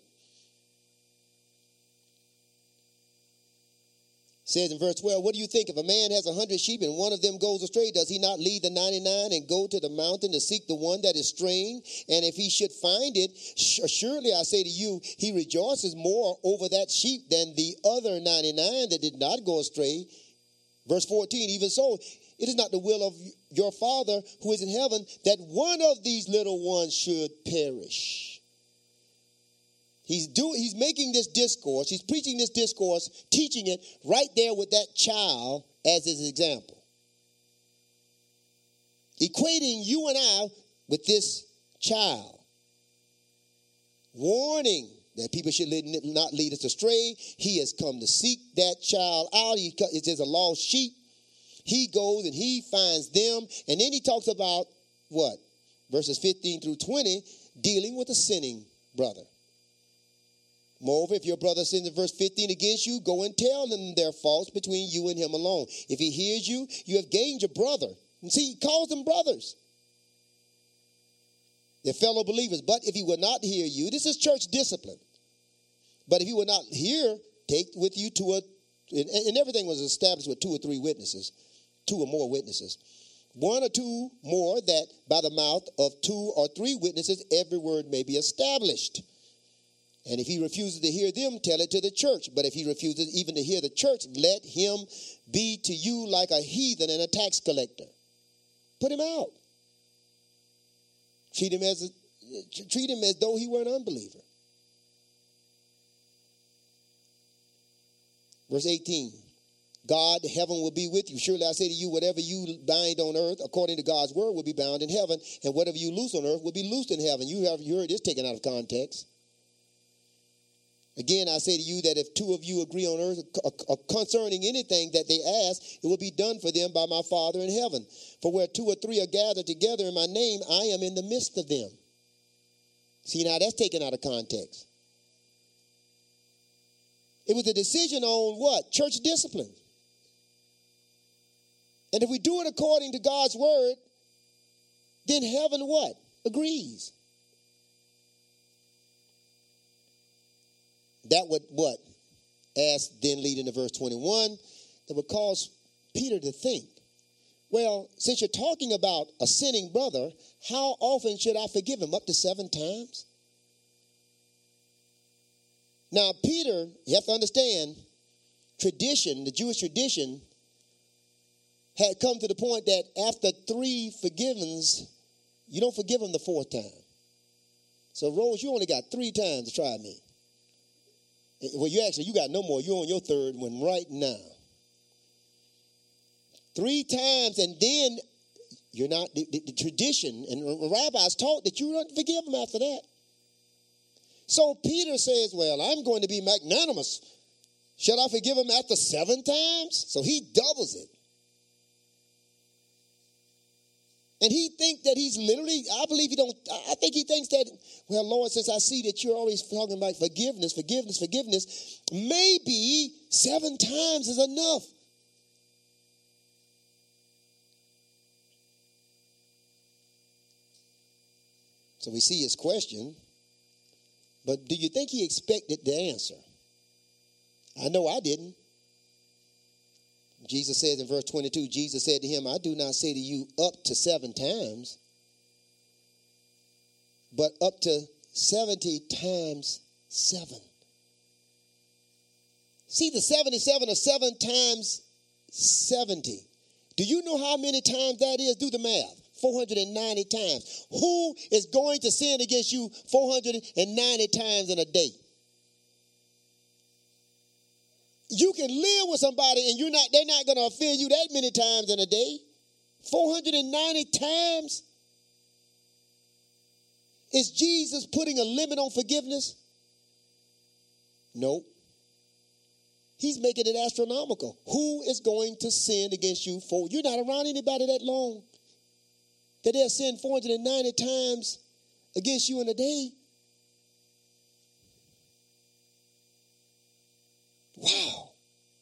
It says in verse twelve, what do you think? If a man has a hundred sheep and one of them goes astray, does he not leave the ninety-nine and go to the mountain to seek the one that is straying? And if he should find it, surely I say to you, he rejoices more over that sheep than the other ninety-nine that did not go astray. Verse fourteen, even so, it is not the will of your Father who is in heaven that one of these little ones should perish. He's doing, he's making this discourse, he's preaching this discourse, teaching it right there with that child as his example. Equating you and I with this child. Warning that people should not lead us astray. He has come to seek that child out. He, it says a lost sheep. He goes and he finds them. And then he talks about what? Verses fifteen through twenty, dealing with a sinning brother. Moreover, if your brother sins in verse fifteen against you, go and tell them their faults between you and him alone. If he hears you, you have gained your brother. And see, he calls them brothers. They're fellow believers. But if he will not hear you, this is church discipline. But if he will not hear, take with you to a, and, and everything was established with two or three witnesses, two or more witnesses. One or two more, that by the mouth of two or three witnesses, every word may be established. And if he refuses to hear them, tell it to the church. But if he refuses even to hear the church, let him be to you like a heathen and a tax collector. Put him out. Treat him as a, treat him as though he were an unbeliever. Verse eighteen. God, heaven will be with you. Surely I say to you, whatever you bind on earth, according to God's word, will be bound in heaven. And whatever you loose on earth will be loosed in heaven. You have you heard this taken out of context. Again, I say to you that if two of you agree on earth concerning anything that they ask, it will be done for them by my Father in heaven. For where two or three are gathered together in my name, I am in the midst of them. See, now that's taken out of context. It was a decision on what? Church discipline. And if we do it according to God's word, then heaven what? Agrees. That would what? As then leading to verse twenty-one, that would cause Peter to think, well, since you're talking about a sinning brother, how often should I forgive him? Up to seven times? Now, Peter, you have to understand, tradition, the Jewish tradition, had come to the point that after three forgivings, you don't forgive them the fourth time. So, Rose, you only got three times to try me. Well, you actually, you got no more. You're on your third one right now. Three times, and then you're not, the, the, the tradition, and rabbis taught that you don't forgive them after that. So Peter says, well, I'm going to be magnanimous. Shall I forgive him after seven times? So he doubles it. And he thinks that he's literally, I believe he don't, I think he thinks that, well, Lord, since I see that you're always talking about forgiveness, forgiveness, forgiveness, maybe seven times is enough. So we see his question, but do you think he expected the answer? I know I didn't. Jesus says in verse twenty-two, Jesus said to him, I do not say to you up to seven times, but up to seventy times seven. See, the seventy-seven or seven times seventy. Do you know how many times that is? Do the math. four hundred ninety times. Who is going to sin against you four hundred ninety times in a day? You can live with somebody and you're not, they're not going to offend you that many times in a day. four hundred ninety times. Is Jesus putting a limit on forgiveness? Nope. He's making it astronomical. Who is going to sin against you for? You're not around anybody that long that they'll sin four hundred ninety times against you in a day. Wow.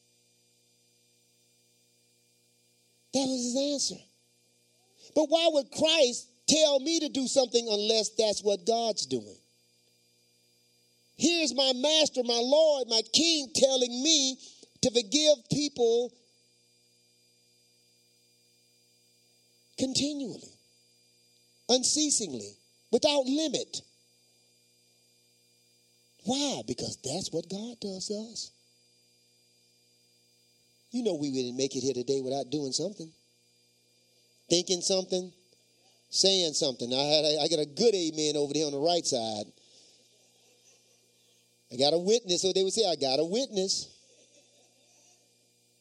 That was his answer. But why would Christ tell me to do something unless that's what God's doing? Here's my master, my Lord, my King telling me to forgive people continually, unceasingly, without limit. Why? Because that's what God does to us. You know we didn't make it here today without doing something. Thinking something, saying something. I had I got a good amen over there on the right side. I got a witness, so they would say, I got a witness.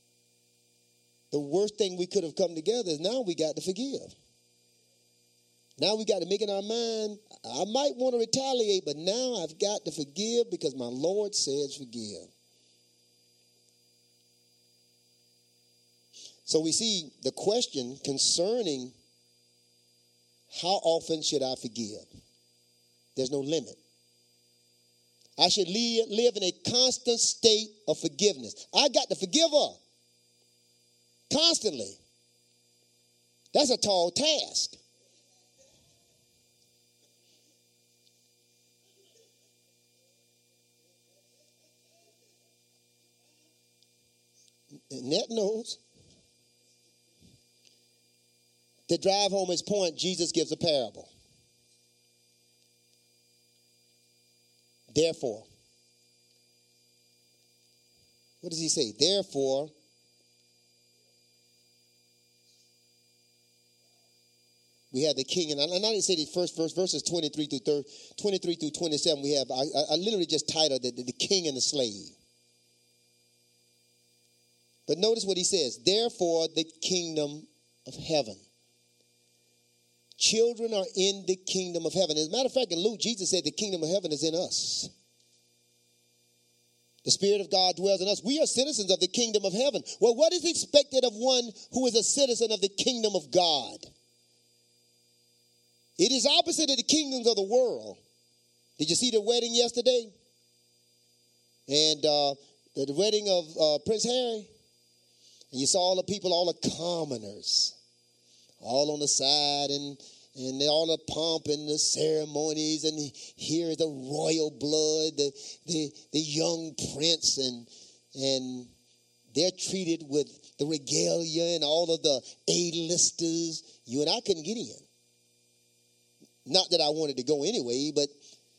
The worst thing we could have come together is now we got to forgive. Now we got to make in our mind, I might want to retaliate, but now I've got to forgive because my Lord says forgive. So we see the question concerning how often should I forgive? There's no limit. I should live, live in a constant state of forgiveness. I got to forgive her constantly. That's a tall task. Annette knows. To drive home his point, Jesus gives a parable. Therefore, what does he say? Therefore, we have the king, and I, and I didn't say the first verse, verses twenty-three through thirty, twenty-three through twenty-seven. We have, I, I literally just titled it, the king and the slave. But notice what he says. Therefore, the kingdom of heaven. Children are in the kingdom of heaven. As a matter of fact, in Luke, Jesus said the kingdom of heaven is in us. The Spirit of God dwells in us. We are citizens of the kingdom of heaven. Well, what is expected of one who is a citizen of the kingdom of God? It is opposite of the kingdoms of the world. Did you see the wedding yesterday? And uh, the, the wedding of uh, Prince Harry? And you saw all the people, all the commoners, all on the side, and and all the pomp and the ceremonies, and here is the royal blood, the the, the young prince, and and they're treated with the regalia and all of the A-listers. You and I couldn't get in. Not that I wanted to go anyway, but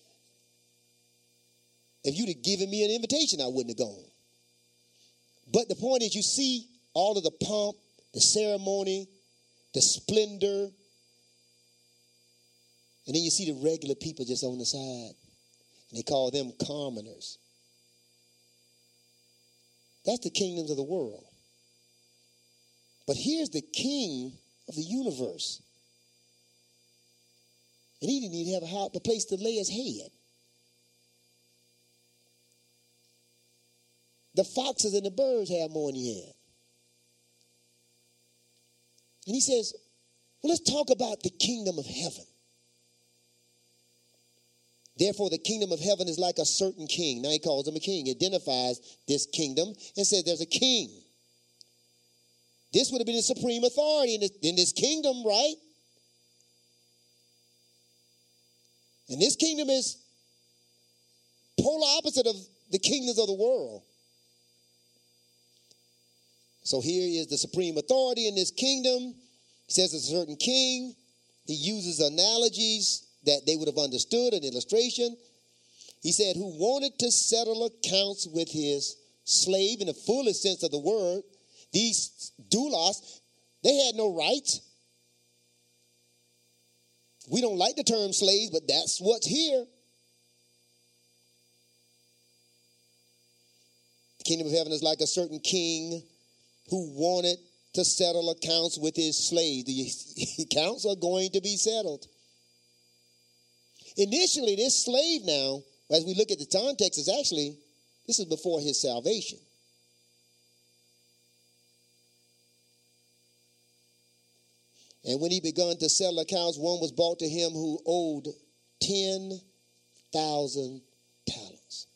if you'd have given me an invitation, I wouldn't have gone. But the point is, you see all of the pomp, the ceremony, the splendor, and then you see the regular people just on the side, and they call them commoners. That's the kingdoms of the world. But here's the king of the universe. And he didn't even have a, house, a place to lay his head. The foxes and the birds have more than he had. And he says, well, let's talk about the kingdom of heaven. Therefore, the kingdom of heaven is like a certain king. Now he calls him a king. He identifies this kingdom and says there's a king. This would have been the supreme authority in this, in this kingdom, right? And this kingdom is polar opposite of the kingdoms of the world. So here is the supreme authority in this kingdom. He says it's a certain king. He uses analogies that they would have understood, an illustration. He said, who wanted to settle accounts with his slave in the fullest sense of the word. These doulos, they had no rights. We don't like the term slaves, but that's what's here. The kingdom of heaven is like a certain king who wanted to settle accounts with his slaves. The accounts are going to be settled. Initially, this slave now, as we look at the context, is actually, this is before his salvation. And when he began to settle accounts, one was brought to him who owed ten thousand talents.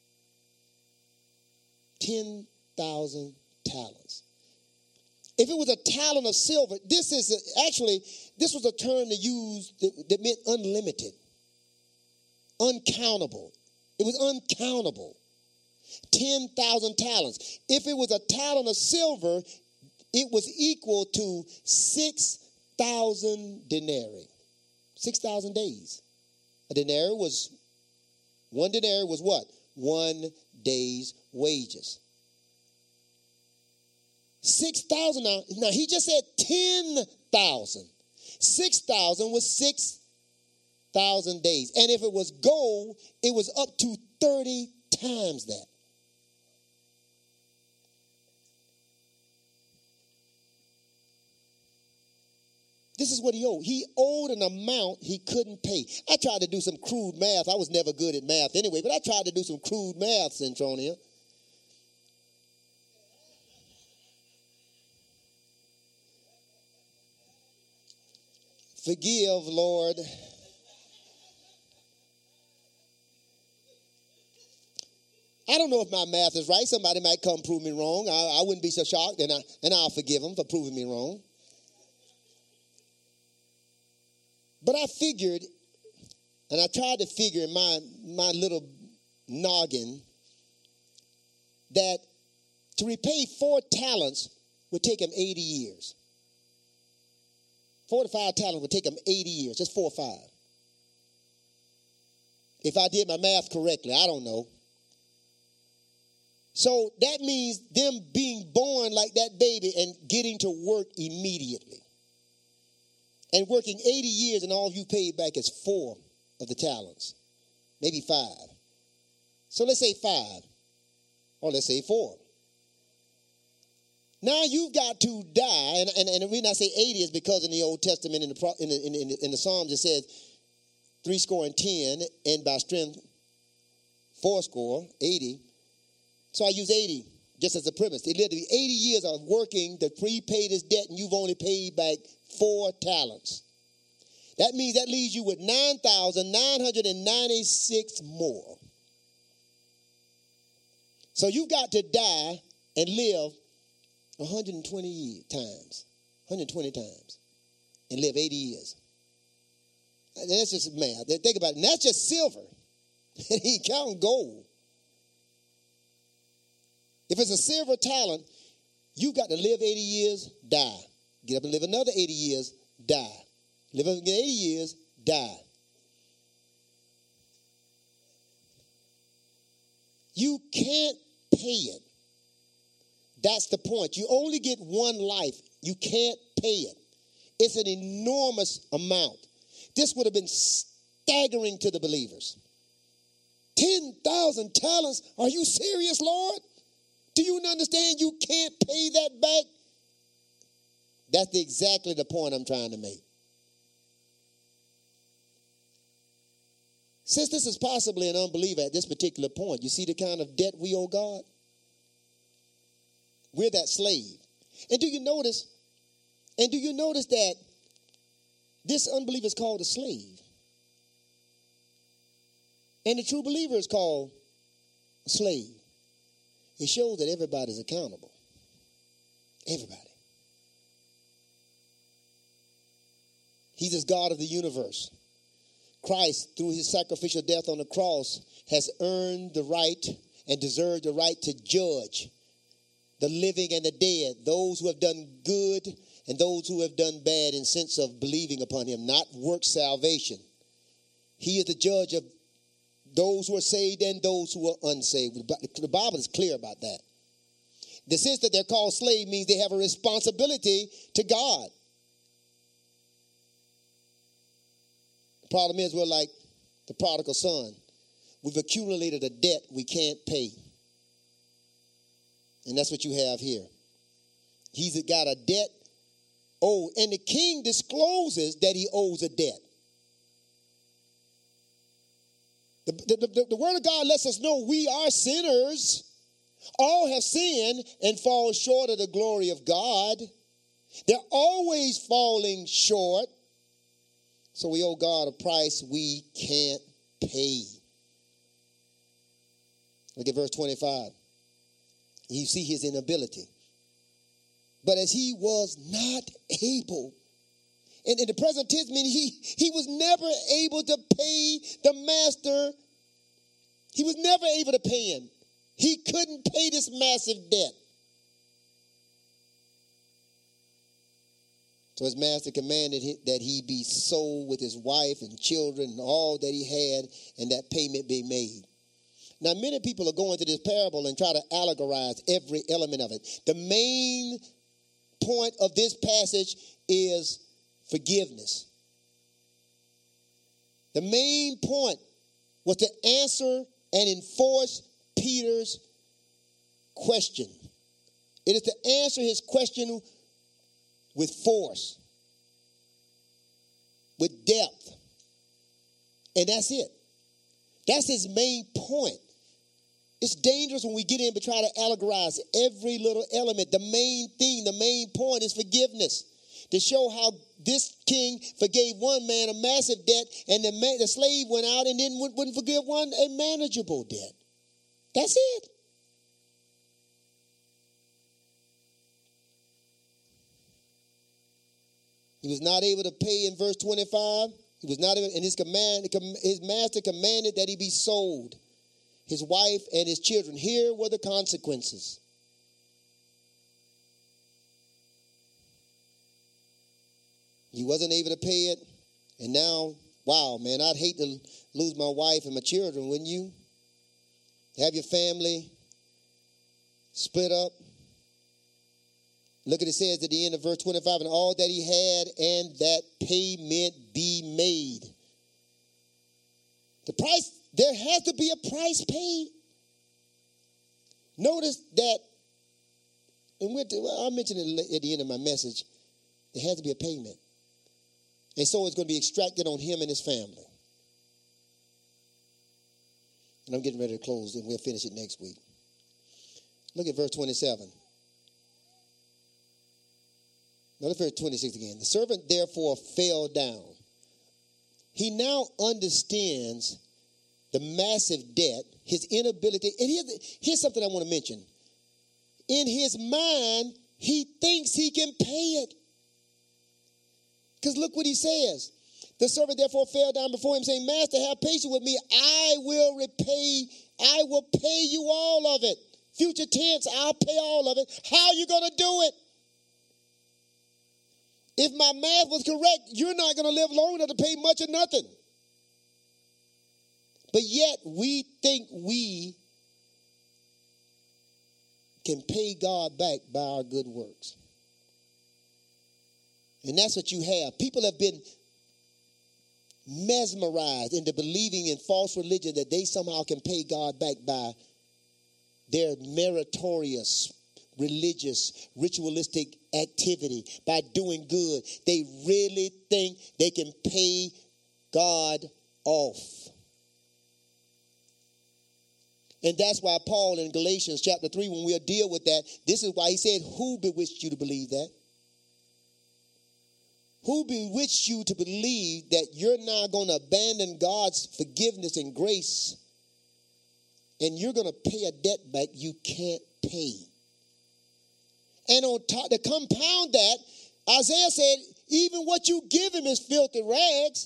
ten thousand talents. If it was a talent of silver, this is a, actually, this was a term to use that, that meant unlimited, uncountable. It was uncountable. ten thousand talents. If it was a talent of silver, it was equal to six thousand denarii. six thousand days. A denarii was, one denarii was what? One day's wages. six thousand now. Now, he just said ten thousand. six thousand was six thousand days. And if it was gold, it was up to thirty times that. This is what he owed. He owed an amount he couldn't pay. I tried to do some crude math. I was never good at math anyway, but I tried to do some crude math, Centronia. Forgive, Lord. I don't know if my math is right. Somebody might come prove me wrong. I, I wouldn't be so shocked, and, I, and I'll forgive them for proving me wrong. But I figured, and I tried to figure in my, my little noggin, that to repay four talents would take him eighty years. Four to five talents would take him eighty years, just four or five. If I did my math correctly, I don't know. So that means them being born like that baby and getting to work immediately. And working eighty years, and all you paid back is four of the talents, maybe five. So let's say five, or let's say four. Now you've got to die, and, and, and the reason I say eighty is because in the Old Testament, in the, in the, in the, in the Psalms, it says three score and ten, and by strength, four score, eighty. So I use eighty just as a premise. It lived to be eighty years of working to prepay this debt, and you've only paid back four talents. That means that leaves you with nine thousand nine hundred ninety-six more. So you've got to die and live one hundred twenty times, one hundred twenty times, and live eighty years. And that's just math. Think about it. And that's just silver. And he ain't counting gold. If it's a silver talent, you've got to live eighty years, die. Get up and live another eighty years, die. Live again eighty years, die. You can't pay it. That's the point. You only get one life. You can't pay it. It's an enormous amount. This would have been staggering to the believers. ten thousand talents? Are you serious, Lord? Do you understand you can't pay that back? That's the, exactly the point I'm trying to make. Since this is possibly an unbeliever at this particular point, you see the kind of debt we owe God? We're that slave. And do you notice, and do you notice that this unbeliever is called a slave? And the true believer is called a slave. It shows that everybody's accountable. Everybody. He's the God of the universe. Christ, through his sacrificial death on the cross, has earned the right and deserved the right to judge the living and the dead, those who have done good and those who have done bad in sense of believing upon him, not work salvation. He is the judge of those who are saved and those who are unsaved. The Bible is clear about that. The sense that they're called slave means they have a responsibility to God. The problem is we're like the prodigal son. We've accumulated a debt we can't pay. And that's what you have here. He's got a debt owed. And the king discloses that he owes a debt. The, the, the, the word of God lets us know we are sinners. All have sinned and fall short of the glory of God. They're always falling short. So we owe God a price we can't pay. Look at verse twenty-five. You see his inability. But as he was not able, and in the present tense, meaning he, he was never able to pay the master. He was never able to pay him. He couldn't pay this massive debt. So his master commanded that he be sold with his wife and children and all that he had, and that payment be made. Now, many people are going to this parable and try to allegorize every element of it. The main point of this passage is forgiveness. The main point was to answer and enforce Peter's question. It is to answer his question with force. with depth. And that's it. That's his main point. It's dangerous when we get in but try to allegorize every little element. The main thing, the main point is forgiveness. To show how this king forgave one man a massive debt, and the, man, the slave went out and then wouldn't forgive one a manageable debt. That's it. He was not able to pay in verse twenty-five. He was not able, and his command, his master commanded that he be sold, his wife and his children. Here were the consequences. He wasn't able to pay it, and now, wow, man, I'd hate to lose my wife and my children, wouldn't you? Have your family split up. Look at it says at the end of verse twenty-five, and all that he had, and that payment be made. The price, there has to be a price paid. Notice that, and we're, I'll mention it at the end of my message, there has to be a payment. And so it's going to be extracted on him and his family. And I'm getting ready to close, and we'll finish it next week. Look at verse twenty-seven. Now look at verse twenty-six again. The servant therefore fell down. He now understands the massive debt, his inability. And here's, here's something I want to mention. In his mind, he thinks he can pay it. Because look what he says. The servant therefore fell down before him, saying, Master, have patience with me. I will repay, I will pay you all of it. Future tense, I'll pay all of it. How are you going to do it? If my math was correct, you're not going to live long enough to pay much or nothing. But yet we think we can pay God back by our good works. And that's what you have. People have been mesmerized into believing in false religion that they somehow can pay God back by their meritorious, religious, ritualistic activity, by doing good. They really think they can pay God off. And that's why Paul in Galatians chapter three, when we'll deal with that, this is why he said, who bewitched you to believe that? Who bewitched you to believe that you're now going to abandon God's forgiveness and grace and you're going to pay a debt back you can't pay? And on top, to compound that, Isaiah said, even what you give him is filthy rags.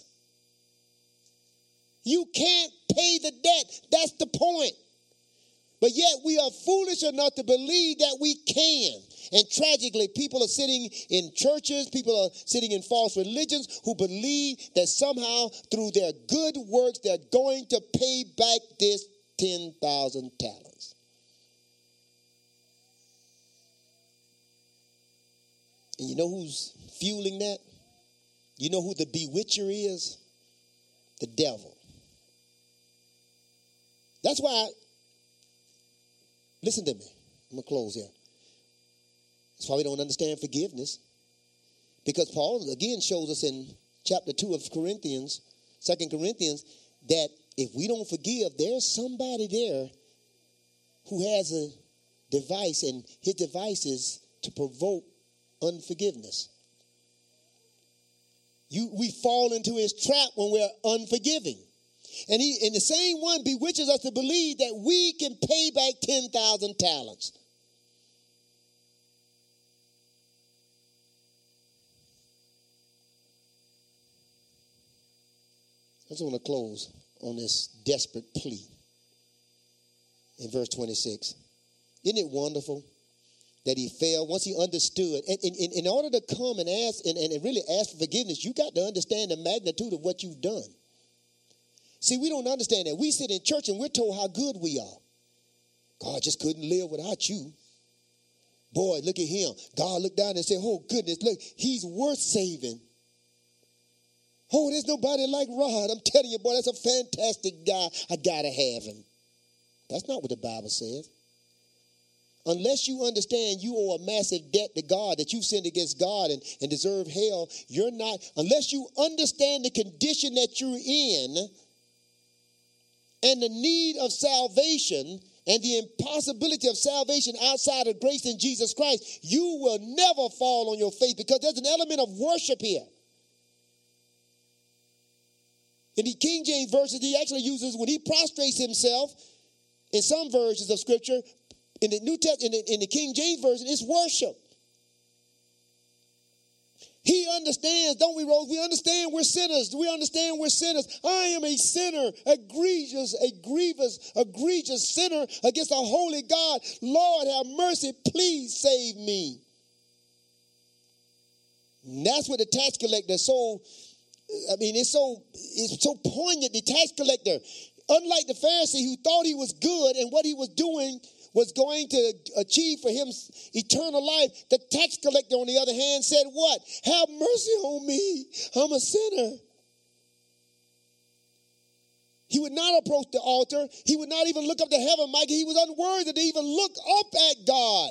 You can't pay the debt. That's the point. But yet we are foolish enough to believe that we can. And tragically, people are sitting in churches, people are sitting in false religions who believe that somehow through their good works, they're going to pay back this ten thousand talents. And you know who's fueling that? You know who the bewitcher is? The devil. That's why, listen to me. I'm going to close here. That's why we don't understand forgiveness. Because Paul, again, shows us in chapter two of Corinthians, Second Corinthians, that if we don't forgive, there's somebody there who has a device, and his device is to provoke unforgiveness. You, we fall into his trap when we're unforgiving. And he, and the same one bewitches us to believe that we can pay back ten thousand talents. I just want to close on this desperate plea in verse twenty-six. Isn't it wonderful that he fell once he understood? And in, in order to come and ask and, and really ask for forgiveness, you got to understand the magnitude of what you've done. See, we don't understand that. We sit in church and we're told how good we are. God just couldn't live without you. Boy, look at him. God looked down and said, oh, goodness, look, he's worth saving. Oh, there's nobody like Rod. I'm telling you, boy, that's a fantastic guy. I got to have him. That's not what the Bible says. unless you understand you owe a massive debt to God, that you've sinned against God and, and deserve hell, you're not, unless you understand the condition that you're in and the need of salvation and the impossibility of salvation outside of grace in Jesus Christ, you will never fall on your face, because there's an element of worship here. In the King James verses, he actually uses, when he prostrates himself, in some versions of Scripture, in the New Testament, in the, in the King James version, it's worship. He understands, don't we, Rose? We understand we're sinners. We understand we're sinners. I am a sinner, egregious, a grievous, egregious sinner against a holy God. Lord, have mercy. Please save me. And that's what the tax collector is so, I mean, it's so, it's so poignant, the tax collector. Unlike the Pharisee who thought he was good and what he was doing was going to achieve for him eternal life, the tax collector, on the other hand, said what? Have mercy on me. I'm a sinner. He would not approach the altar. He would not even look up to heaven, Mike. He was unworthy to even look up at God.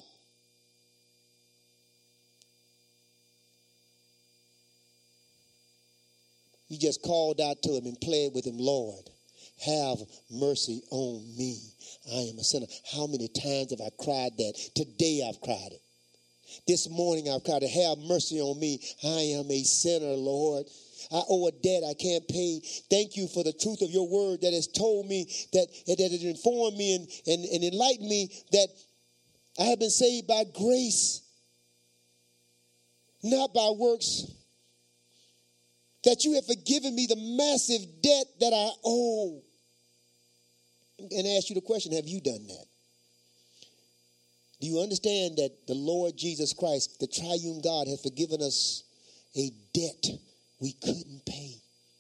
He just called out to him and pled with him, Lord, have mercy on me. I am a sinner. How many times have I cried that? Today I've cried it. This morning I've cried it. Have mercy on me. I am a sinner, Lord. I owe a debt I can't pay. Thank you for the truth of your word that has told me, that, that it informed me and, and, and enlightened me that I have been saved by grace, not by works. That you have forgiven me the massive debt that I owe. And ask you the question, have you done that? Do you understand that the Lord Jesus Christ, the triune God, has forgiven us a debt we couldn't pay?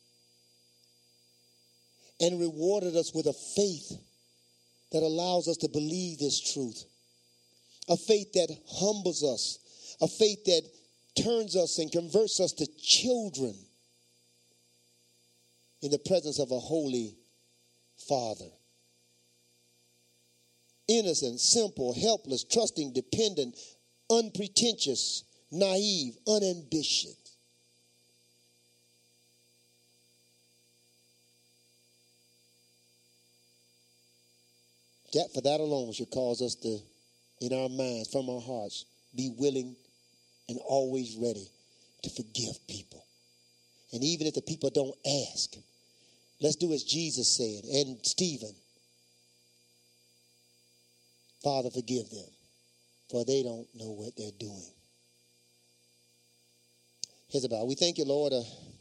And rewarded us with a faith that allows us to believe this truth. A faith that humbles us. A faith that turns us and converts us to children in the presence of a holy Father. Innocent, simple, helpless, trusting, dependent, unpretentious, naive, unambitious. That, for that alone, should cause us to, in our minds, from our hearts, be willing and always ready to forgive people. And even if the people don't ask, let's do as Jesus said, and Stephen. Father, forgive them, for they don't know what they're doing. Here's about. We thank you, Lord, uh,